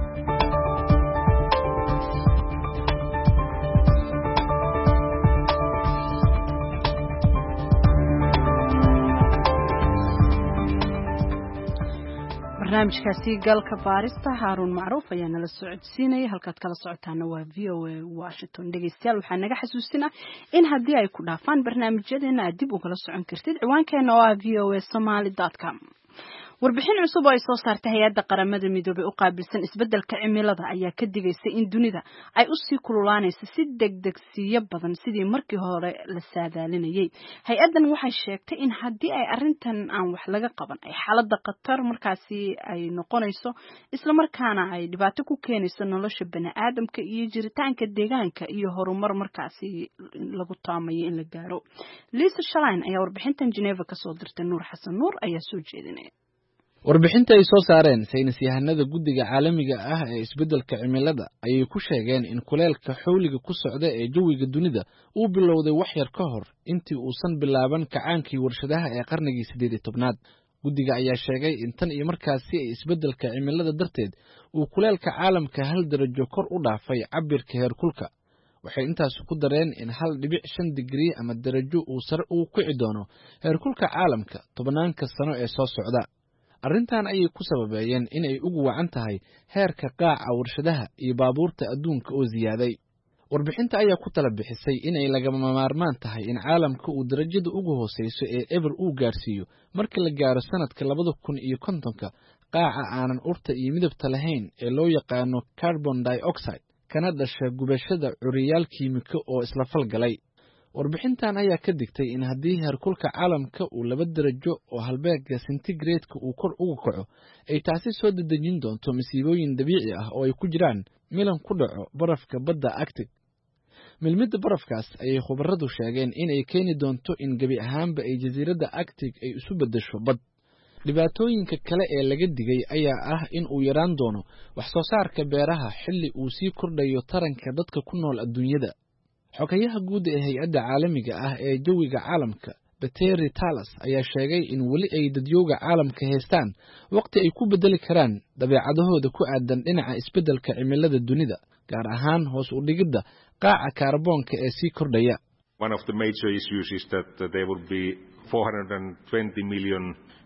barnaamijkaasi galka baarista Haarun Macruuf ayaa nala socodsiinaya halkaad kala socotaana waa V O A Washington dhegeystayaal waxaan naga xasuusinaa in haddii ay ku dhaafaan barnaamijyadeena aad dib ugala socon kartid ciwaankeena oo ah v o a somali dot com warbixin cusub oo ay soo saartay hay'adda qaramada midoobay u qaabilsan isbeddelka cimilada ayaa ka digaysay in dunida ay u sii kululaanayso si degdegsiyo badan sidii markii hore la saadaalinayay hay'addan waxay sheegtay in haddii ay arrintan aan wax laga qaban ay xaaladda khatar markaasi ay noqonayso isla markaana ay dhibaato ku keenayso nolosha bani'aadamka iyo jiritaanka deegaanka iyo horumar markaasi lagu taamayo in la gaaro Lisa Schlein ayaa warbixintan Geneva ka soo dirtay Nuur Xasan Nuur ayaa soo jeedinaya warbixinta ay soo saareen saynis yahanada guddiga caalamiga ah ee isbeddelka cimilada ayay ku sheegeen in kuleelka xawliga ku socda ee jawiga dunida uu bilowday wax yar ka hor intii uusan bilaaban kacaankii warshadaha ee qarnigii siddeed iyo tobnaad guddiga ayaa sheegay in tan iyo markaasi ay isbeddelka cimilada darteed uu kuleelka caalamka hal darajo kor u dhaafay cabirka heerkulka waxay intaas ku dareen in hal dhibic shan digrii ama darajo uu sare ugu kici doono heerkulka caalamka tobnaanka sano ee soo socda arrintan ayay ku sababeeyeen inay ugu wacan tahay heerka qaaca warshadaha iyo baabuurta adduunka oo ziyaaday warbixinta ayaa ku tala bixisay inay lagama maarmaan tahay in caalamka uu darajada ugu hooseyso ee eber uu gaarsiiyo marka la gaaro sanadka labada kun iyo kontonka qaaca aanan urta iyo midabta lahayn ee loo yaqaano carbon dioxide kana dhasha gubashada curiyaal kiimiko oo isla falgalay warbixintan ayaa ka digtay in haddii heerkulka caalamka uu laba darajo oo halbeegga centigrade-ka uu kor ugu kaco ay taasi soo dedejin doonto masiibooyin dabiici ah oo ay ku jiraan milan ku dhaco barafka badda Arctic milmidda barafkaas ayay khubaradu sheegeen inay keeni doonto in gebi ahaanba ay jasiiradda Arctic ay isu beddesho bad dhibaatooyinka kale ee laga digay ayaa ah in uu yaraan doono wax soo saarka beeraha xilli uu sii kordhayo taranka dadka ku nool adduunyada xogayaha guud ee hay'adda caalamiga ah ee jawiga caalamka Bateri Talas ayaa sheegay in weli ay dadyooga caalamka haystaan waqti ay ku bedeli karaan dabeecadahooda ku aadan dhinaca isbeddelka cimilada dunida gaar ahaan hoos u dhigidda qaaca kaarboonka ee sii kordhaya One of the major issues is that there will be four hundred twenty million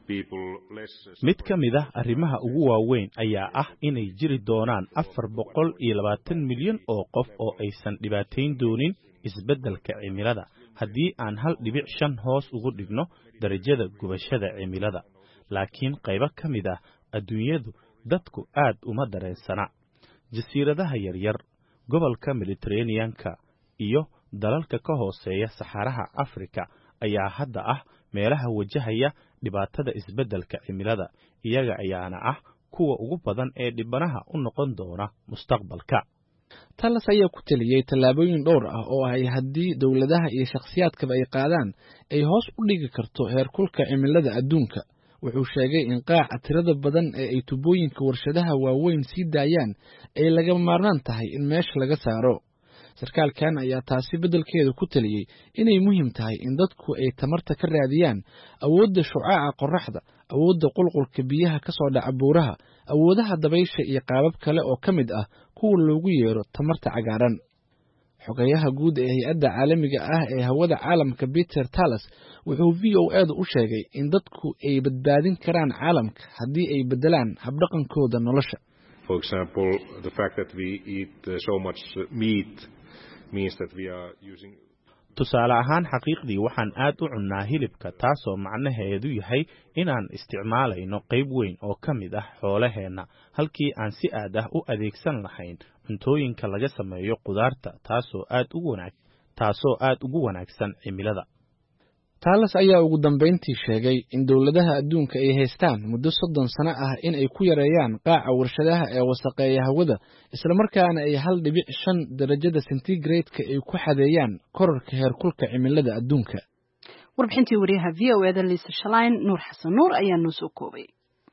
mid ka mid ah arrimaha ugu waaweyn ayaa ah inay jiri doonaan afar boqol iyo labaatan milyan oo qof oo aysan dhibaatayn doonin isbeddelka cimilada haddii aan hal dhibic shan hoos ugu dhigno darajada gubashada cimilada laakiin qaybo ka mid ah adduunyadu dadku aad uma dareensana jasiiradaha yaryar gobolka mediterranean-ka iyo dalalka ka hooseeya saxaraha Afrika ayaa hadda ah meelaha wajahaya dhibaatada isbeddelka cimilada iyaga ayaana ah kuwa ugu badan ee dhibanaha u noqon doona mustaqbalka. Talas ayaa ku taliyay tallaabooyin dhowr ah oo ay haddii dawladaha iyo shakhsiyaadkaba ay qaadaan ay hoos u dhigi karto heerkulka cimilada adduunka. Wuxuu sheegay in qaaca tirada badan ee ay tubooyinka warshadaha waaweyn sii daayaan ay laga maarmaan tahay in meesha laga saaro. sarkaalkan ayaa taasi beddelkeeda ku taliyay inay muhiim tahay in dadku ay tamarta ka raadiyaan awoodda shucaaca qorraxda, awoodda qulqulka biyaha ka soo dhaca buuraha, awoodaha dabaysha iyo qaabab kale oo ka mid ah kuwa loogu yeero tamarta cagaaran. xogayaha guud ee hay-adda caalamiga ah ee hawada caalamka Peter Talas wuxuu V O A da u sheegay in dadku ay badbaadin karaan caalamka haddii ay beddelaan habdhaqankooda nolosha. For example, the fact that we eat uh, so much meat means that we are using tusaale ahaan xaqiiqdii waxaan aad u cunnaa hilibka taasoo macnaheedu yahay inaan isticmaalayno qayb weyn oo ka mid ah xoolaheenna halkii aan si aad ah u adeegsan lahayn cuntooyinka laga sameeyo qudaarta taasoo aad ugu wanaag taasoo aad ugu wanaagsan cimilada. Talas ayaa ugu dambeyntii sheegay in dawladaha adduunka ay haystaan muddo soddon sano ah in ay ku yareeyaan qaaca warshadaha ee wasaqeeya hawada isla markaana ay hal dhibic shan darajada centigrade-ka ay ku xadeeyaan kororka heerkulka cimilada adduunka. Warbixintii wariyaha V O A da Lisa Schlein Nuur Xasan Nuur ayaa noo soo koobay.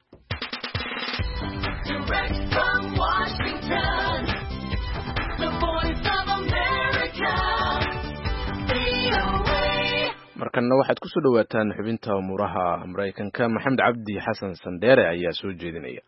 markana waxaad ku soo dhawaataan xubinta umuuraha Mareykanka. Maxamed Cabdi Xasan Sandere ayaa soo jeedinaya.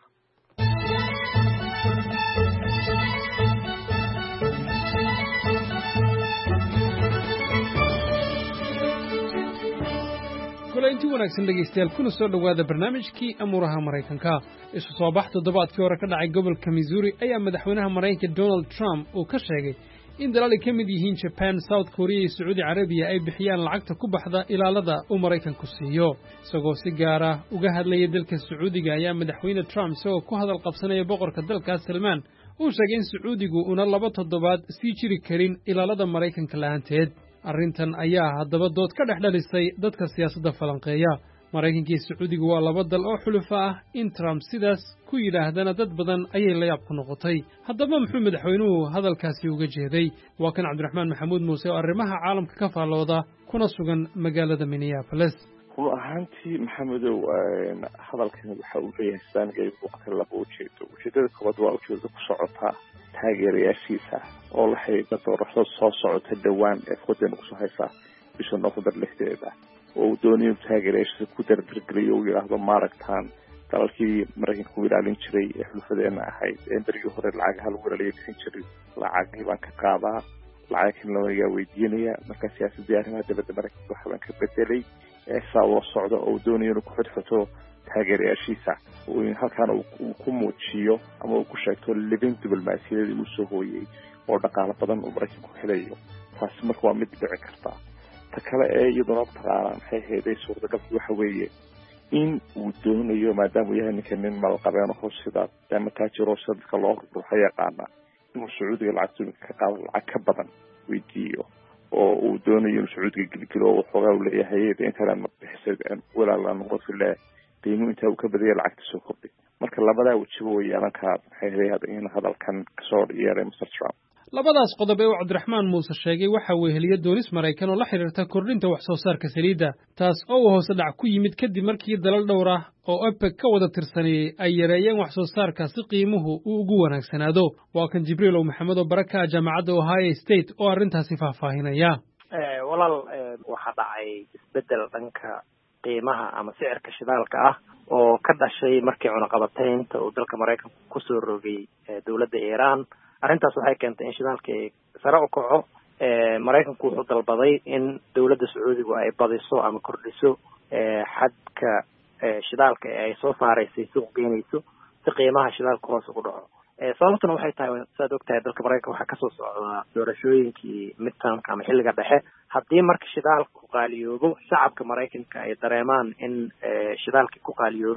kulanti wanaagsan dhegeystayaal kuna soo dhawaada barnaamijkii amuuraha Mareykanka. isu soo bax toddobaadkii hore ka dhacay gobolka Missouri ayaa madaxweynaha Mareykanka Donald Trump uu ka sheegay in dalal ka mid yihiin Japan, South Korea iyo Saudi Arabia ay bixiyaan lacagta ku baxda ilaalada uu Mareykanku siiyo. isagoo si gaar ah uga hadlaya dalka Sacuudiga ayaa madaxweyne Trump isagoo ku hadal qabsanaya boqorka dalkaas Salman uu sheegay in Sacuudigu una laba toddobaad sii jiri karin ilaalada Mareykanka la'aanteed. arrintan ayaa haddaba dood ka dhex dhalisay dadka siyaasadda falanqeeya. Mareykanka iyo Sacuudigu waa laba dal oo xulufo ah in Trump sidaas ku yidhaahdana dad badan ayay la yaab ku noqotay. haddaba muxuu madaxweynuhu hadalkaasi uga jeeday? waa kan Cabdiraxmaan Maxamuud Muuse oo arrimaha caalamka ka faallooda kuna sugan magaalada Minneapolis. run ahaantii maxamedow hadalkan waxa uu leeyahay saangay waqti laba ujeedo. ujeedada koowaad waa ujeedada ku socotaa taageerayaashiisa oo la xiriirta doorashada soo socota dhowaan ee foodan ku soo haysa bisha November lixdeeda oo uu doonayo taageerayaashiisa ku dardargeliyo uu yiraahdo maaragtaan dalkii Mareykanka ku ilaalin jiray ee xulfadeena ahayd ee berigii hore lacag hal weeraraya bixin jiray lacag baan ka qaadaa lacag la wada weydiinaya marka siyaasadda arrimaha dibadda Mareykanka waxa aan ka bedelay ee sabab socda oo doonayo inuu ku xidfato taageerayaashiisa oo in halkaan uu ku muujiyo ama uu ku sheegto living diplomacy uu soo hooyay oo dhaqaale badan uu Mareykanka ku helayo. taasi marka waa mid dhici karta. ta kale ee iyadoo taqaaraan waxay heeday suurtagal waxa weeye in uu doonayo maadaama uu yahay ninka nin malqabeen oo sida markaa jiro sadka loo ruuxay yaqaana inuu Sacuudiga lacagta ka qaado lacag ka badan weydiiyo oo uu doonayo inuu Sacuudiga gilgilo oo xogaa u leeyahay intaan ma bixisay walaalaan qofile qiimo inta uu ka badiyay lacagta soo kordhay. marka labada wajibo weeyaan ka waxay in hadalkan ka soo yeeray Mister Trump. labadaas qodob ee uu Cabdiraxmaan Muuse sheegay waxa uu heliyo doonis Mareykan oo la xiriirta kordhinta wax soo saarka saliidda, taas oo hoos dhac ku yimid kadib markii dalal dhowr ah oo OPEC ka wada tirsanayay ay yareeyeen wax soo saarka si qiimuhu uu ugu wanaagsanaado. waa kan Jibriil oo Maxamed oo baraka jaamacadda Ohio State oo arrintaasi faahfaahinaya. ee walaal waxa dhacay isbedel dhanka qiimaha ama sicirka shidaalka ah oo ka dhashay markii cunaqabataynta uu dalka Mareykanka ku soo rogay dawladda Iran. arrintaas waxay keentay in shidaalka sare u kaco. ee Mareykanku wuxuu dalbaday in dawladda Sacuudiga ay badiso ama kordhiso ee xadka shidaalka ay soo saaraysay suuq geynayso si qiimaha shidaalka hoos ugu dhaco. ee sababtuna waxay tahay saad ogtahay dalka Mareykanka waxa ka soo socda doorashooyinkii midtermka ama xilliga dhexe. haddii marka shidaalku qaaliyoobo shacabka Mareykanka ay dareemaan in shidaalkii ku qaaliyoobay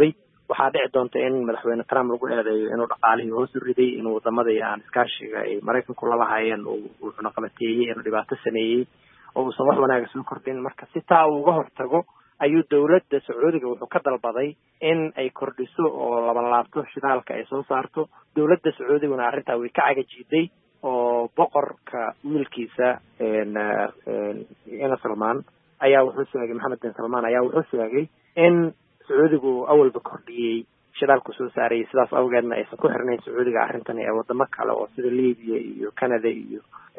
waxaa dhici doonta in madaxweyne trump lagu eedeeyo inuu dhaqaalihii hoos u riday inuu wadamadii aan iskaashiga ay maraykanku la lahaayeen uu cunaqabateeyey inuu dhibaato sameeyey oo uusan wax wanaaga soo kordhin marka si taa uu uga hortago ayuu dowladda sacuudiga wuxuu ka dalbaday in ay kordhiso oo laban laabto shidaalka ay soo saarto dowladda sacuudiguna arrintaa way ka cagajiiday oo boqorka wiilkiisa ina salmaan ayaa wuxuu sheegay maxamed bin salmaan ayaa wuxuu sheegay in sacuudigu awalba kordhiyey shidaalku soo saarayay sidaas awgeedna aysan ku xirnayn sacuudiga arrintan ee wadamo kale oo sida libiya iyo canada iyo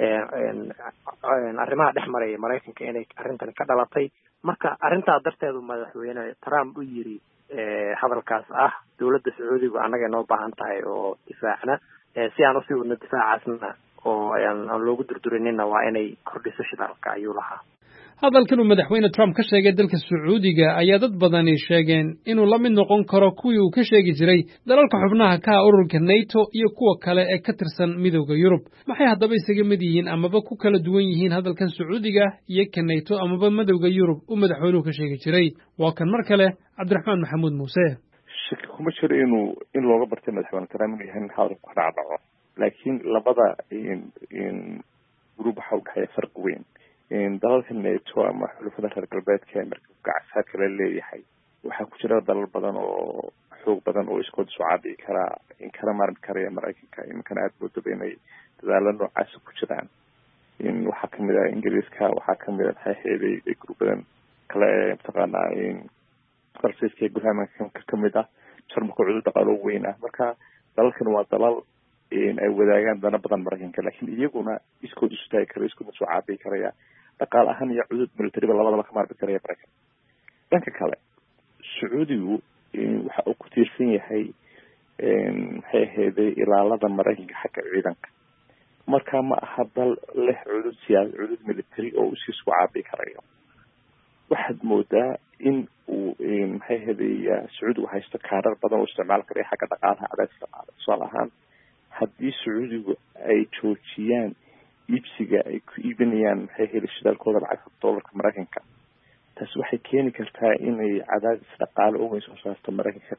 arrimaha dhex maraya maraykanka inay arrintani ka dhalatay marka arrintaa darteedu madaxweyne trump u yiri hadalkaas ah dowladda sacuudigu annaga noo baahan tahay oo difaacna si aan usii wadno difaacaasna oo aan loogu durdurinina waa inay kordhiso shidaalka ayuu lahaa hadalkan uu madaxweyne Trump ka sheegay dalka Sacuudiga ayaa dad badani sheegeen inuu la mid noqon karo kuwii uu ka sheegi jiray dalalka xubnaha ka ururka NATO iyo kuwa kale ee ka tirsan midowga Yurub maxay haddaba isaga mid yihiin amaba ku kala duwan yihiin hadalkan Sacuudiga iyo ka NATO amaba midowga Yurub uu madaxweynuhu ka sheegi jiray waa kan mar kale Cabdiraxmaan Maxamuud Muuse shaki kuma jiro inuu in looga bartay madaxweyne Trump inuu yahay hadal ku dhaco laakiin labada in in group waxa u dhaxay farq weyn in dalalka NATO ama xulafada reer galbeedka ee markuu gacasaad kala leeyahay waxaa ku jira dalal badan oo xoog badan oo iskood soo caabi kara in kala marin kara Mareykanka iminkan aad buu dabeynay dadaalo noocaas ku jiraan in waxaa kamid ah Ingiriiska waxaa kamid ah hay'adaha ee gruubadan kale ee taqaanaa in qarsiiska guramaanka kamid ah jarmalka cudur dhaqaalo weyn ah marka dalalkan waa dalal in ay wadaagaan dana badan Mareykanka laakiin iyaguna iskood isu taagi kara iskood soo caabi karaya dhaqaal ahaan iyo cudud military labadaba ka maarbi karaya Mareykanka dhanka kale Sacuudigu waxa uu ku tiirsan yahay in hay'adaha ilaalada Mareykanka xagga ciidanka marka ma aha dal leh cudud siyaasi cudud military oo uu soo caabi karayo waxaad moodaa in uu hay'adaha Sacuudigu haysto kaarar badan oo isticmaal karaya xagga dhaqaalaha cadaadka tusaale ahaan haddii Sacuudigu ay joojiyaan iibsiga ay ku iibinayaan maxay heli shidaalkooda lacagta dollarka Mareykanka taas waxay keeni kartaa inay cadaadis dhaqaale oo weyn soo saarto Mareykanka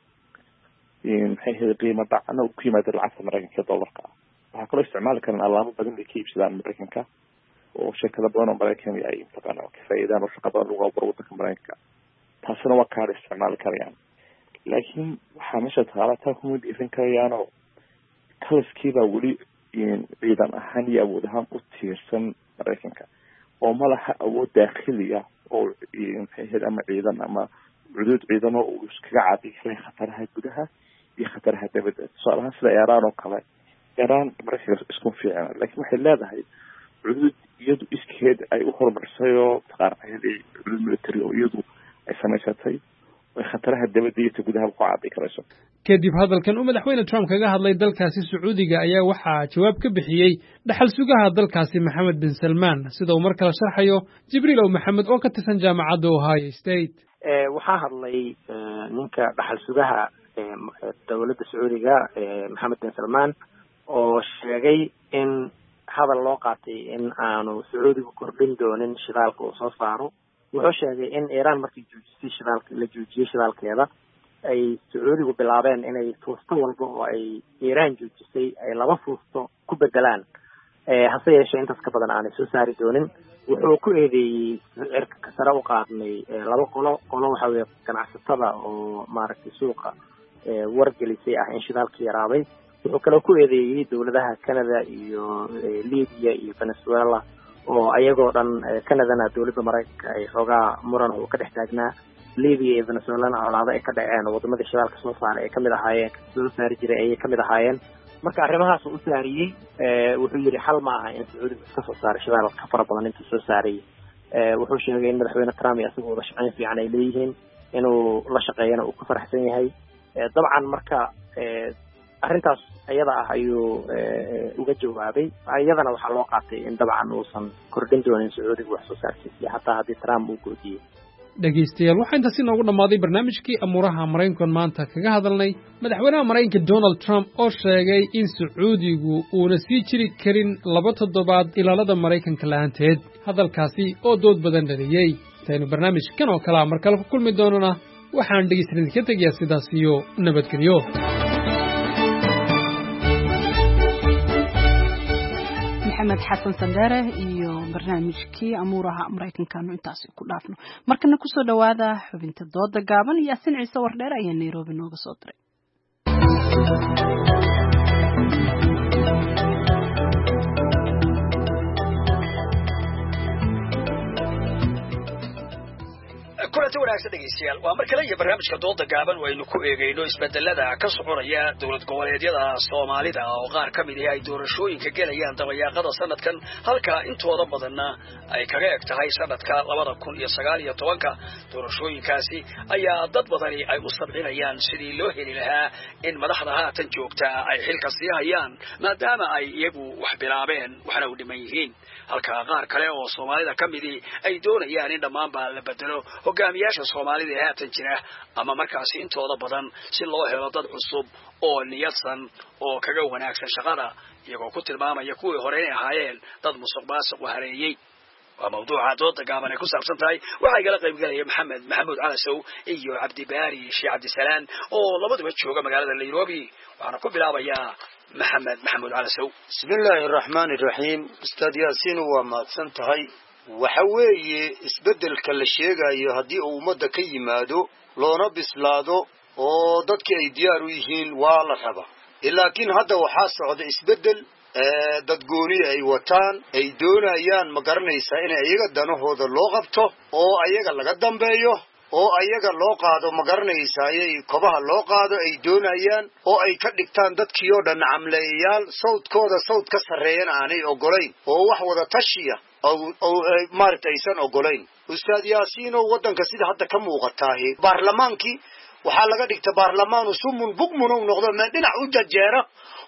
in maxay heli qiimo dhacna ku yimaado lacagta Mareykanka dollarka waxaa kaloo isticmaali karaan alaabo badan ay ka iibsadaan Mareykanka oo shirkado badan oo Mareykan ay intaqaana ka faa'iidaan oo shaqo badan uga baro waddanka Mareykanka taasina waa kaar isticmaali karayaan laakiin waxaa meesha taala taa kuma dhiirin karayaan oo kalaskiiba weli in ciidan ahaan iyo awood ahaan u tiirsan Mareykanka oo malaha awood daakhili ah oo hay'ad ama ciidan ama cudud ciidan oo iskaga caabi kara khataraha gudaha iyo khataraha dibadda tusaalahaan sida Iran oo kale Iran Mareykanka isku fiican laakiin waxay leedahay cudud iyadu iskeed ay u horumarisay oo taqaanay cudud military oo iyadu ay samaysatay way khataraha dibadda iyo gudaha ku caabi karayso kadib hadalkan uu madaxweyne Trump kaga hadlay dalkaasi Sacuudiga ayaa waxaa jawaab ka bixiyay dhaxal sugaha dalkaasi Maxamed bin Salman sida uu markale sharxayo Jibriil oo Maxamed oo ka tirsan jaamacadda Ohio State ee waxaa hadlay ninka dhaxal sugaha dawladda Sacuudiga Maxamed bin Salman oo sheegay in hadal loo qaatay in aanu Sacuudigu kordhin doonin shidaalka oo soo saaro wuxuu sheegay in Iran markii joojisay shidaalka la joojiyay shidaalkeeda ay Sacuudigu bilaabeen inay fuusto walba oo ay Iran joojisay ay laba fuusto ku bedelaan ee hase yeeshee intaas ka badan aanay soo saari doonin wuxuu ku eedeeyay cirka sare u qaadnay laba qolo qolo waxa weeye ganacsatada oo maaragtay suuqa ee wargelisay ah in shidaalka yaraaday wuxuu kale ku eedeeyay dawladaha Canada iyo Libya iyo Venezuela oo ayagoo dhan Canada dawladda Mareykanka ay xogaa muran oo ka dhex taagnaa Libya iyo Venezuela colaado ay ka dhaceen wadamada shidaalka soo saaray ay kamid ahaayeen soo saari jiray ay kamid ahaayeen marka arrimahaas uu saariyay ee wuxuu yiri xal ma aha in Sacuudiga iska soo saaray shidaal ka fara badan inta soo saaray ee wuxuu sheegay in madaxweyne Trump iyo asagoo la shaqeyn fiican ay leeyihiin inuu la shaqeeyana uu ku faraxsan yahay ee dabcan marka ee arrintaas ayada ah ayuu uga jawaabay ayadana waxa loo qaatay in dabcan uusan kordhin doonin Sacuudiga wax soo saarkiisa hataa haddii Trump uu go'diyo dhegeystayaal waxaa intaasi noogu dhammaaday barnaamijkii amuuraha Mareykanka maanta kaga hadalnay madaxweynaha Mareykanka Donald Trump oo sheegay in Sacuudigu uuna sii jiri karin laba toddobaad ilaalada Mareykanka la'aanteed hadalkaasi oo dood badan dhaliyay taynu barnaamijkan oo kala mar kale ku kulmi doonana waxaan dhegaystayaal ka tegayaa sidaas iyo nabadgelyo. maxamed xasan sandere iyo barnaamijkii amuuraha maraykankaanu intaasi ku dhaafno. markana kusoo dhawaada xubinta dooda gaaban iyo Asin Ciise Wardheer ayaa Nairobi nooga soo diray. kulanti wanaagsan dhegeystayaal waa mar kale iyo barnaamijka dooda gaaban waynu ku eegayno isbedelada ka soconaya dowlad goboleedyada Soomaalida oo qaar ka mid ah ay doorashooyinka galayaan dabayaaqada sanadkan halka intooda badanna ay kaga eg tahay sanadka laba kun iyo sagaal iyo toban doorashooyinkaasi ayaa dad badani ay u sabcinayaan sidii loo heli lahaa in madaxda haatan joogta ay xilka sii hayaan maadaama ay iyagu wax bilaabeen waxna u dhiman yihiin halka qaar kale oo Soomaalida ka mid ah ay doonayaan in dhamaanba la bedelo hogaamiyaasha Soomaalida ee haatan jira ama markaasi intooda badan si loo helo dad cusub oo niyadsan oo kaga wanaagsan shaqada iyagoo ku tilmaamaya kuwii hore ay ahaayeen dad musuqmaasuq u hareeyay. waa mawduuca dooda gaaban ay ku saabsan tahay waxaa igala qayb galaya Maxamed Maxamuud Calasow iyo Cabdi Baari Sheekh Cabdi Salaan oo labaduba jooga magaalada Nairobi. waxaan ku bilaabayaa محمد محمود على سو بسم الله الرحمن الرحيم استاذ ياسين وما سنتهي وحوي اسبدل كل شيء يهدي أمده كي يمادو لو نبس لادو oo dadka ay diyaar u yihiin waa la raba laakiin hadda waxa socda isbedel ee dad gooni ay wataan ay doonayaan ma garanaysaa in ayaga danahooda loo qabto oo ayaga laga dambeeyo oo ayaga loo qaado ma garanaysaa ay kobaha loo qaado ay doonayaan oo ay ka dhigtaan dadkii oo dhan camleeyaal sawdkooda sawd ka sareeyana aanay ogolayn oo wax wada tashiya oo maartaysan ogolayn. Ustaad Yaasiin oo wadanka sida hadda ka muuqataa baarlamaankii waxaa laga dhigtay baarlamaan sumun bugmun oo noqdo ma dhinac u jajeera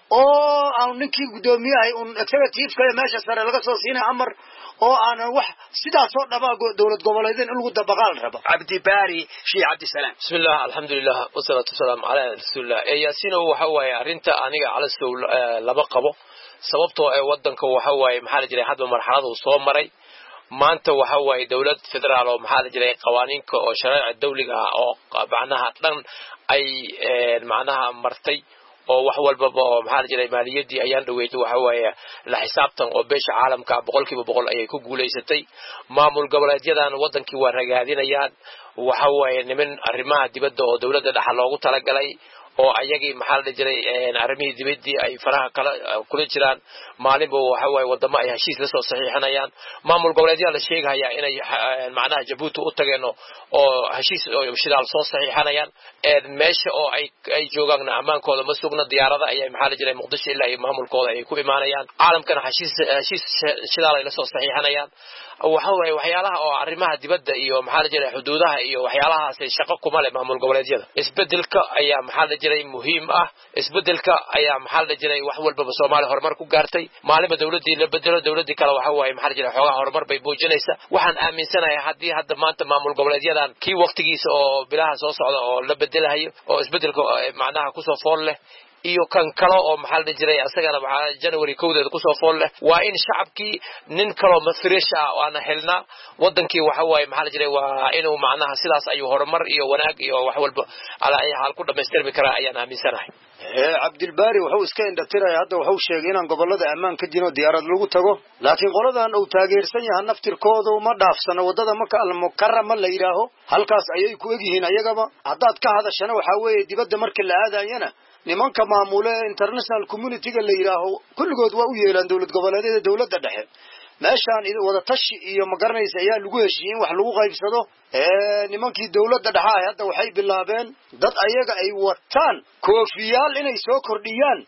oo aan ninkii gudoomiyahay un executive-ka meesha sare laga soo siinay amar oo aan wax sidaas oo dhaba dawlad goboleedeen in lagu dabaqal raba. Cabdi Baari Sheekh Cabdi Salaan. Bismillah alhamdulillah wassalatu wassalamu ala rasuulillah. ee Yaasiin waxa way arinta aniga cala soo laba qabo sababtoo ay wadanka waxa way maxaa la jiray hadba marxalad uu soo maray maanta waxa way dawlad federaal oo maxaa la jiray qawaaniinka oo sharci dawliga ah oo macnaha dhan ay macnaha martay oo wax walba oo maxaa la jiray maaliyadii ayaan dhaweeyay waxa way la xisaabtan oo beesha caalamka boqolkiiba boqol ayay ku guuleysatay maamul goboleedyadan wadankii waa ragaadinayaan waxa way niman arrimaha dibadda oo dawladda dhaxal loogu talagalay oo ayagii maxaa la jiray arrimihii dibadii ay faraha kala kula jiraan maalinba waxa way wadamo ay heshiis la soo saxiixanayaan maamul goboleedyada la sheegaya inay macnaha Djibouti u tageen oo heshiis shidaal soo saxiixanayaan ee meesha oo ay ay joogaan amaankooda ma sugna diyaarada ay maxaa la jiray Muqdisho ilaa iyo maamulkooda ay ku imaanayaan caalamkana heshiis heshiis shidaal ay la soo saxiixanayaan waxa way waxyaalaha oo arrimaha dibadda iyo maxaa la jiray xuduudaha iyo waxyaalahaas ay shaqo kuma leh maamul goboleedyada isbedelka ayaa maxaa la jiray muhiim ah isbedelka ayaa maxaa la jiray wax walba Soomaaliya horumar ku gaartay maalinba dawladii la bedelo dawladii kale waxa way maxaa la jiray xogaha horumar bay boojinaysa waxaan aaminsanahay hadii hadda maanta maamul goboleedyadan kii waqtigiisa oo bilaha soo socda oo la bedelayo oo isbedelka macnaha ku soo fool leh iyo kan kale oo maxaa la jiray asagana waxa January kowdeeda ku soo fool leh waa in shacabkii nin kale oo mafresh ah oo aan helna wadankii waxa way maxaa la jiray waa inuu macnaha sidaas ayuu horumar iyo wanaag iyo wax walba ala ay hal ku dhameystirmi kara ayaan aaminsanahay. ee Cabdi Baari wuxuu iska indhatiray hadda wuxuu sheegay inaan gobolada ammaan ka jiro diyaarad lagu tago laakiin qoladan uu taageersan yahay naftirkooda uma dhaafsana wadada Maka al-Mukarrama la yiraaho halkaas ayay ku egyihiin ayagaba haddaad ka hadashana waxa weeye dibadda marka la aadayana nimanka maamule international community-ga la yiraaho kulligood waa u yeelan dawlad goboleedyada dawladda dhexe meeshaan wada tashi iyo ma garanaysa ayaa lagu heshiiyeen wax lagu qaybsado ee nimankii dawladda dhexe hadda waxay bilaabeen dad ayaga ay wataan koofiyaal inay soo kordhiyaan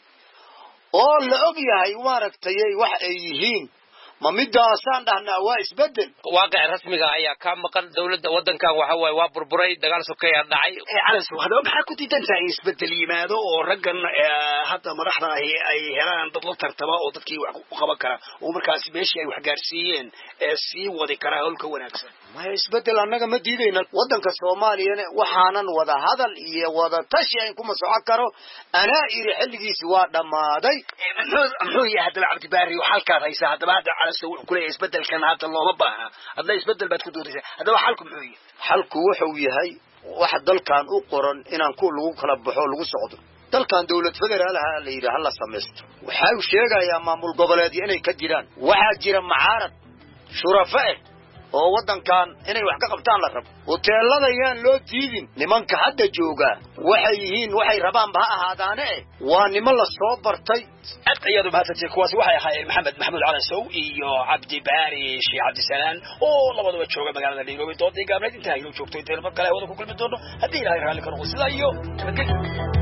oo la og yahay maaragtay wax ay yihiin ma midaasaan dhahnaa waa isbedel waaqic rasmiga ayaa ka maqan dawladda wadankan waxa way waa burburay dagaal sokeeya dhacay ee calas waxa maxaa ku diidan tahay isbedel yimaado oo raggan hadda madaxda ay helaan dad la tartaba oo dadkii wax ku qaban kara oo markaas meeshii ay wax gaarsiiyeen ee sii wadi kara hawlka wanaagsan ma isbedel annaga ma diidayna wadanka Soomaaliya waxaanan wada hadal iyo wada tashi ay kuma socon karo ana iri xilligiisi waa dhamaaday muxuu yahay hadda Cabdi Baari halkaad haysa hadda soo kulay isbedel kan hadda loo baahna hadda isbedel baad ku dooraysaa hadda xalku muxuu yahay xalku wuxuu yahay waxa dalkan u qoran inaan ku lagu kala baxo lagu socdo dalkan dawlad federaalaha la yiraahdo la sameesto waxa uu sheegayaa maamul goboleedyo inay ka jiraan waxa jira mucaarad shurafa oo wadankan inay wax ka qabtaan la rabo hoteelada yaan loo diidin nimanka hadda jooga waxay yihiin waxay rabaan ba ahaadaane waa niman la soo bartay adqiyadu baatay kuwaas waxay ahaayeen maxamed maxamuud cali sow iyo cabdi baari sheekh cabdi salaan oo labaduba jooga magaalada Nairobi doodii gaabneed inta ay joogto inta mar kale wada ku kulmi doono hadii ilaahay raali ka noqdo sida iyo tabagay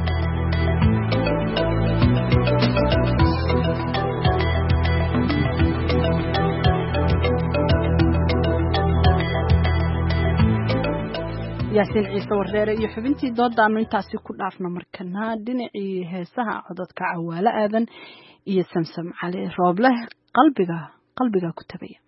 yaasiin ciise wareere iyo xubintii doodaanu intaasi ku dhaafno markana dhinacii heesaha codadka cawaale aadan iyo samsam cali rooble qalbiga qalbiga ku tabaya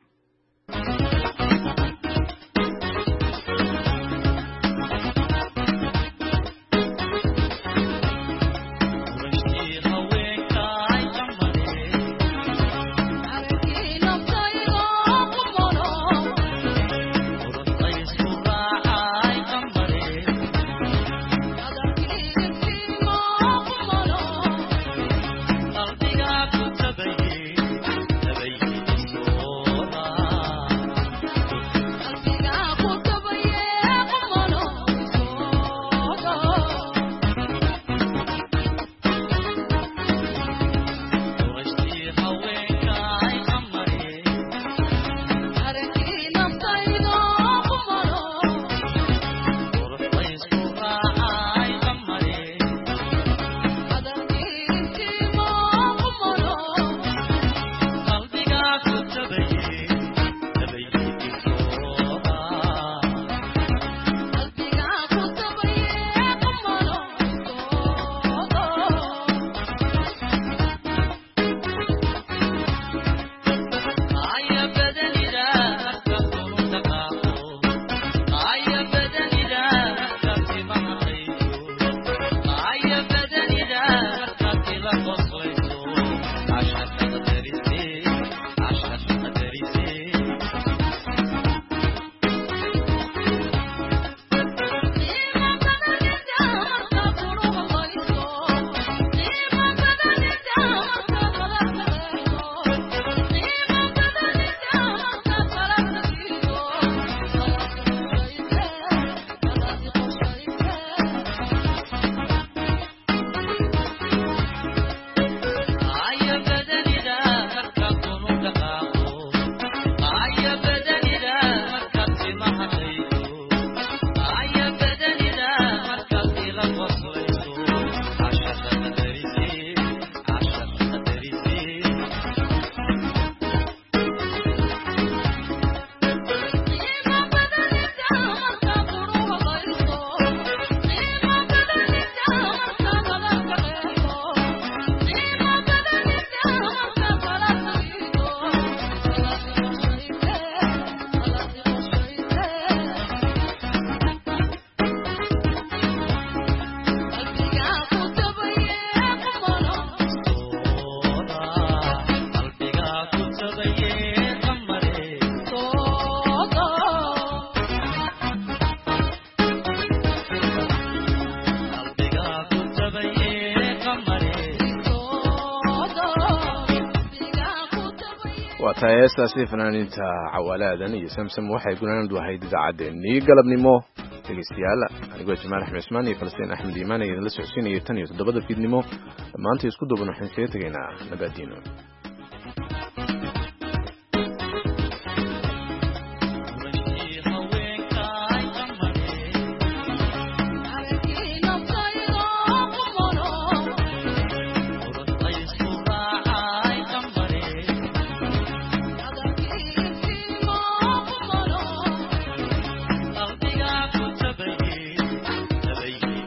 heestaasi fanaaniinta cawaalaadan iyo samsam waxay gunaanad wahayd idaacaddeenii galabnimo dhegeystayaal anigoo jamaal axmed cusmaan iyo falastiin axmed iimaan ayaan la socodsiinaya tan iyo toddobada fiidnimo maanta isku duuban waxaan kaga tegaynaa nabaadiino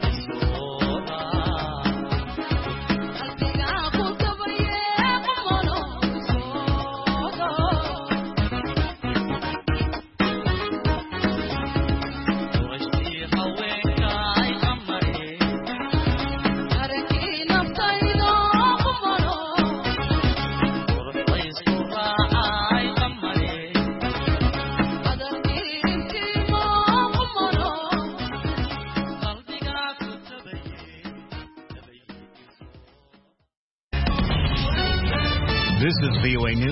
Come on. V O A News.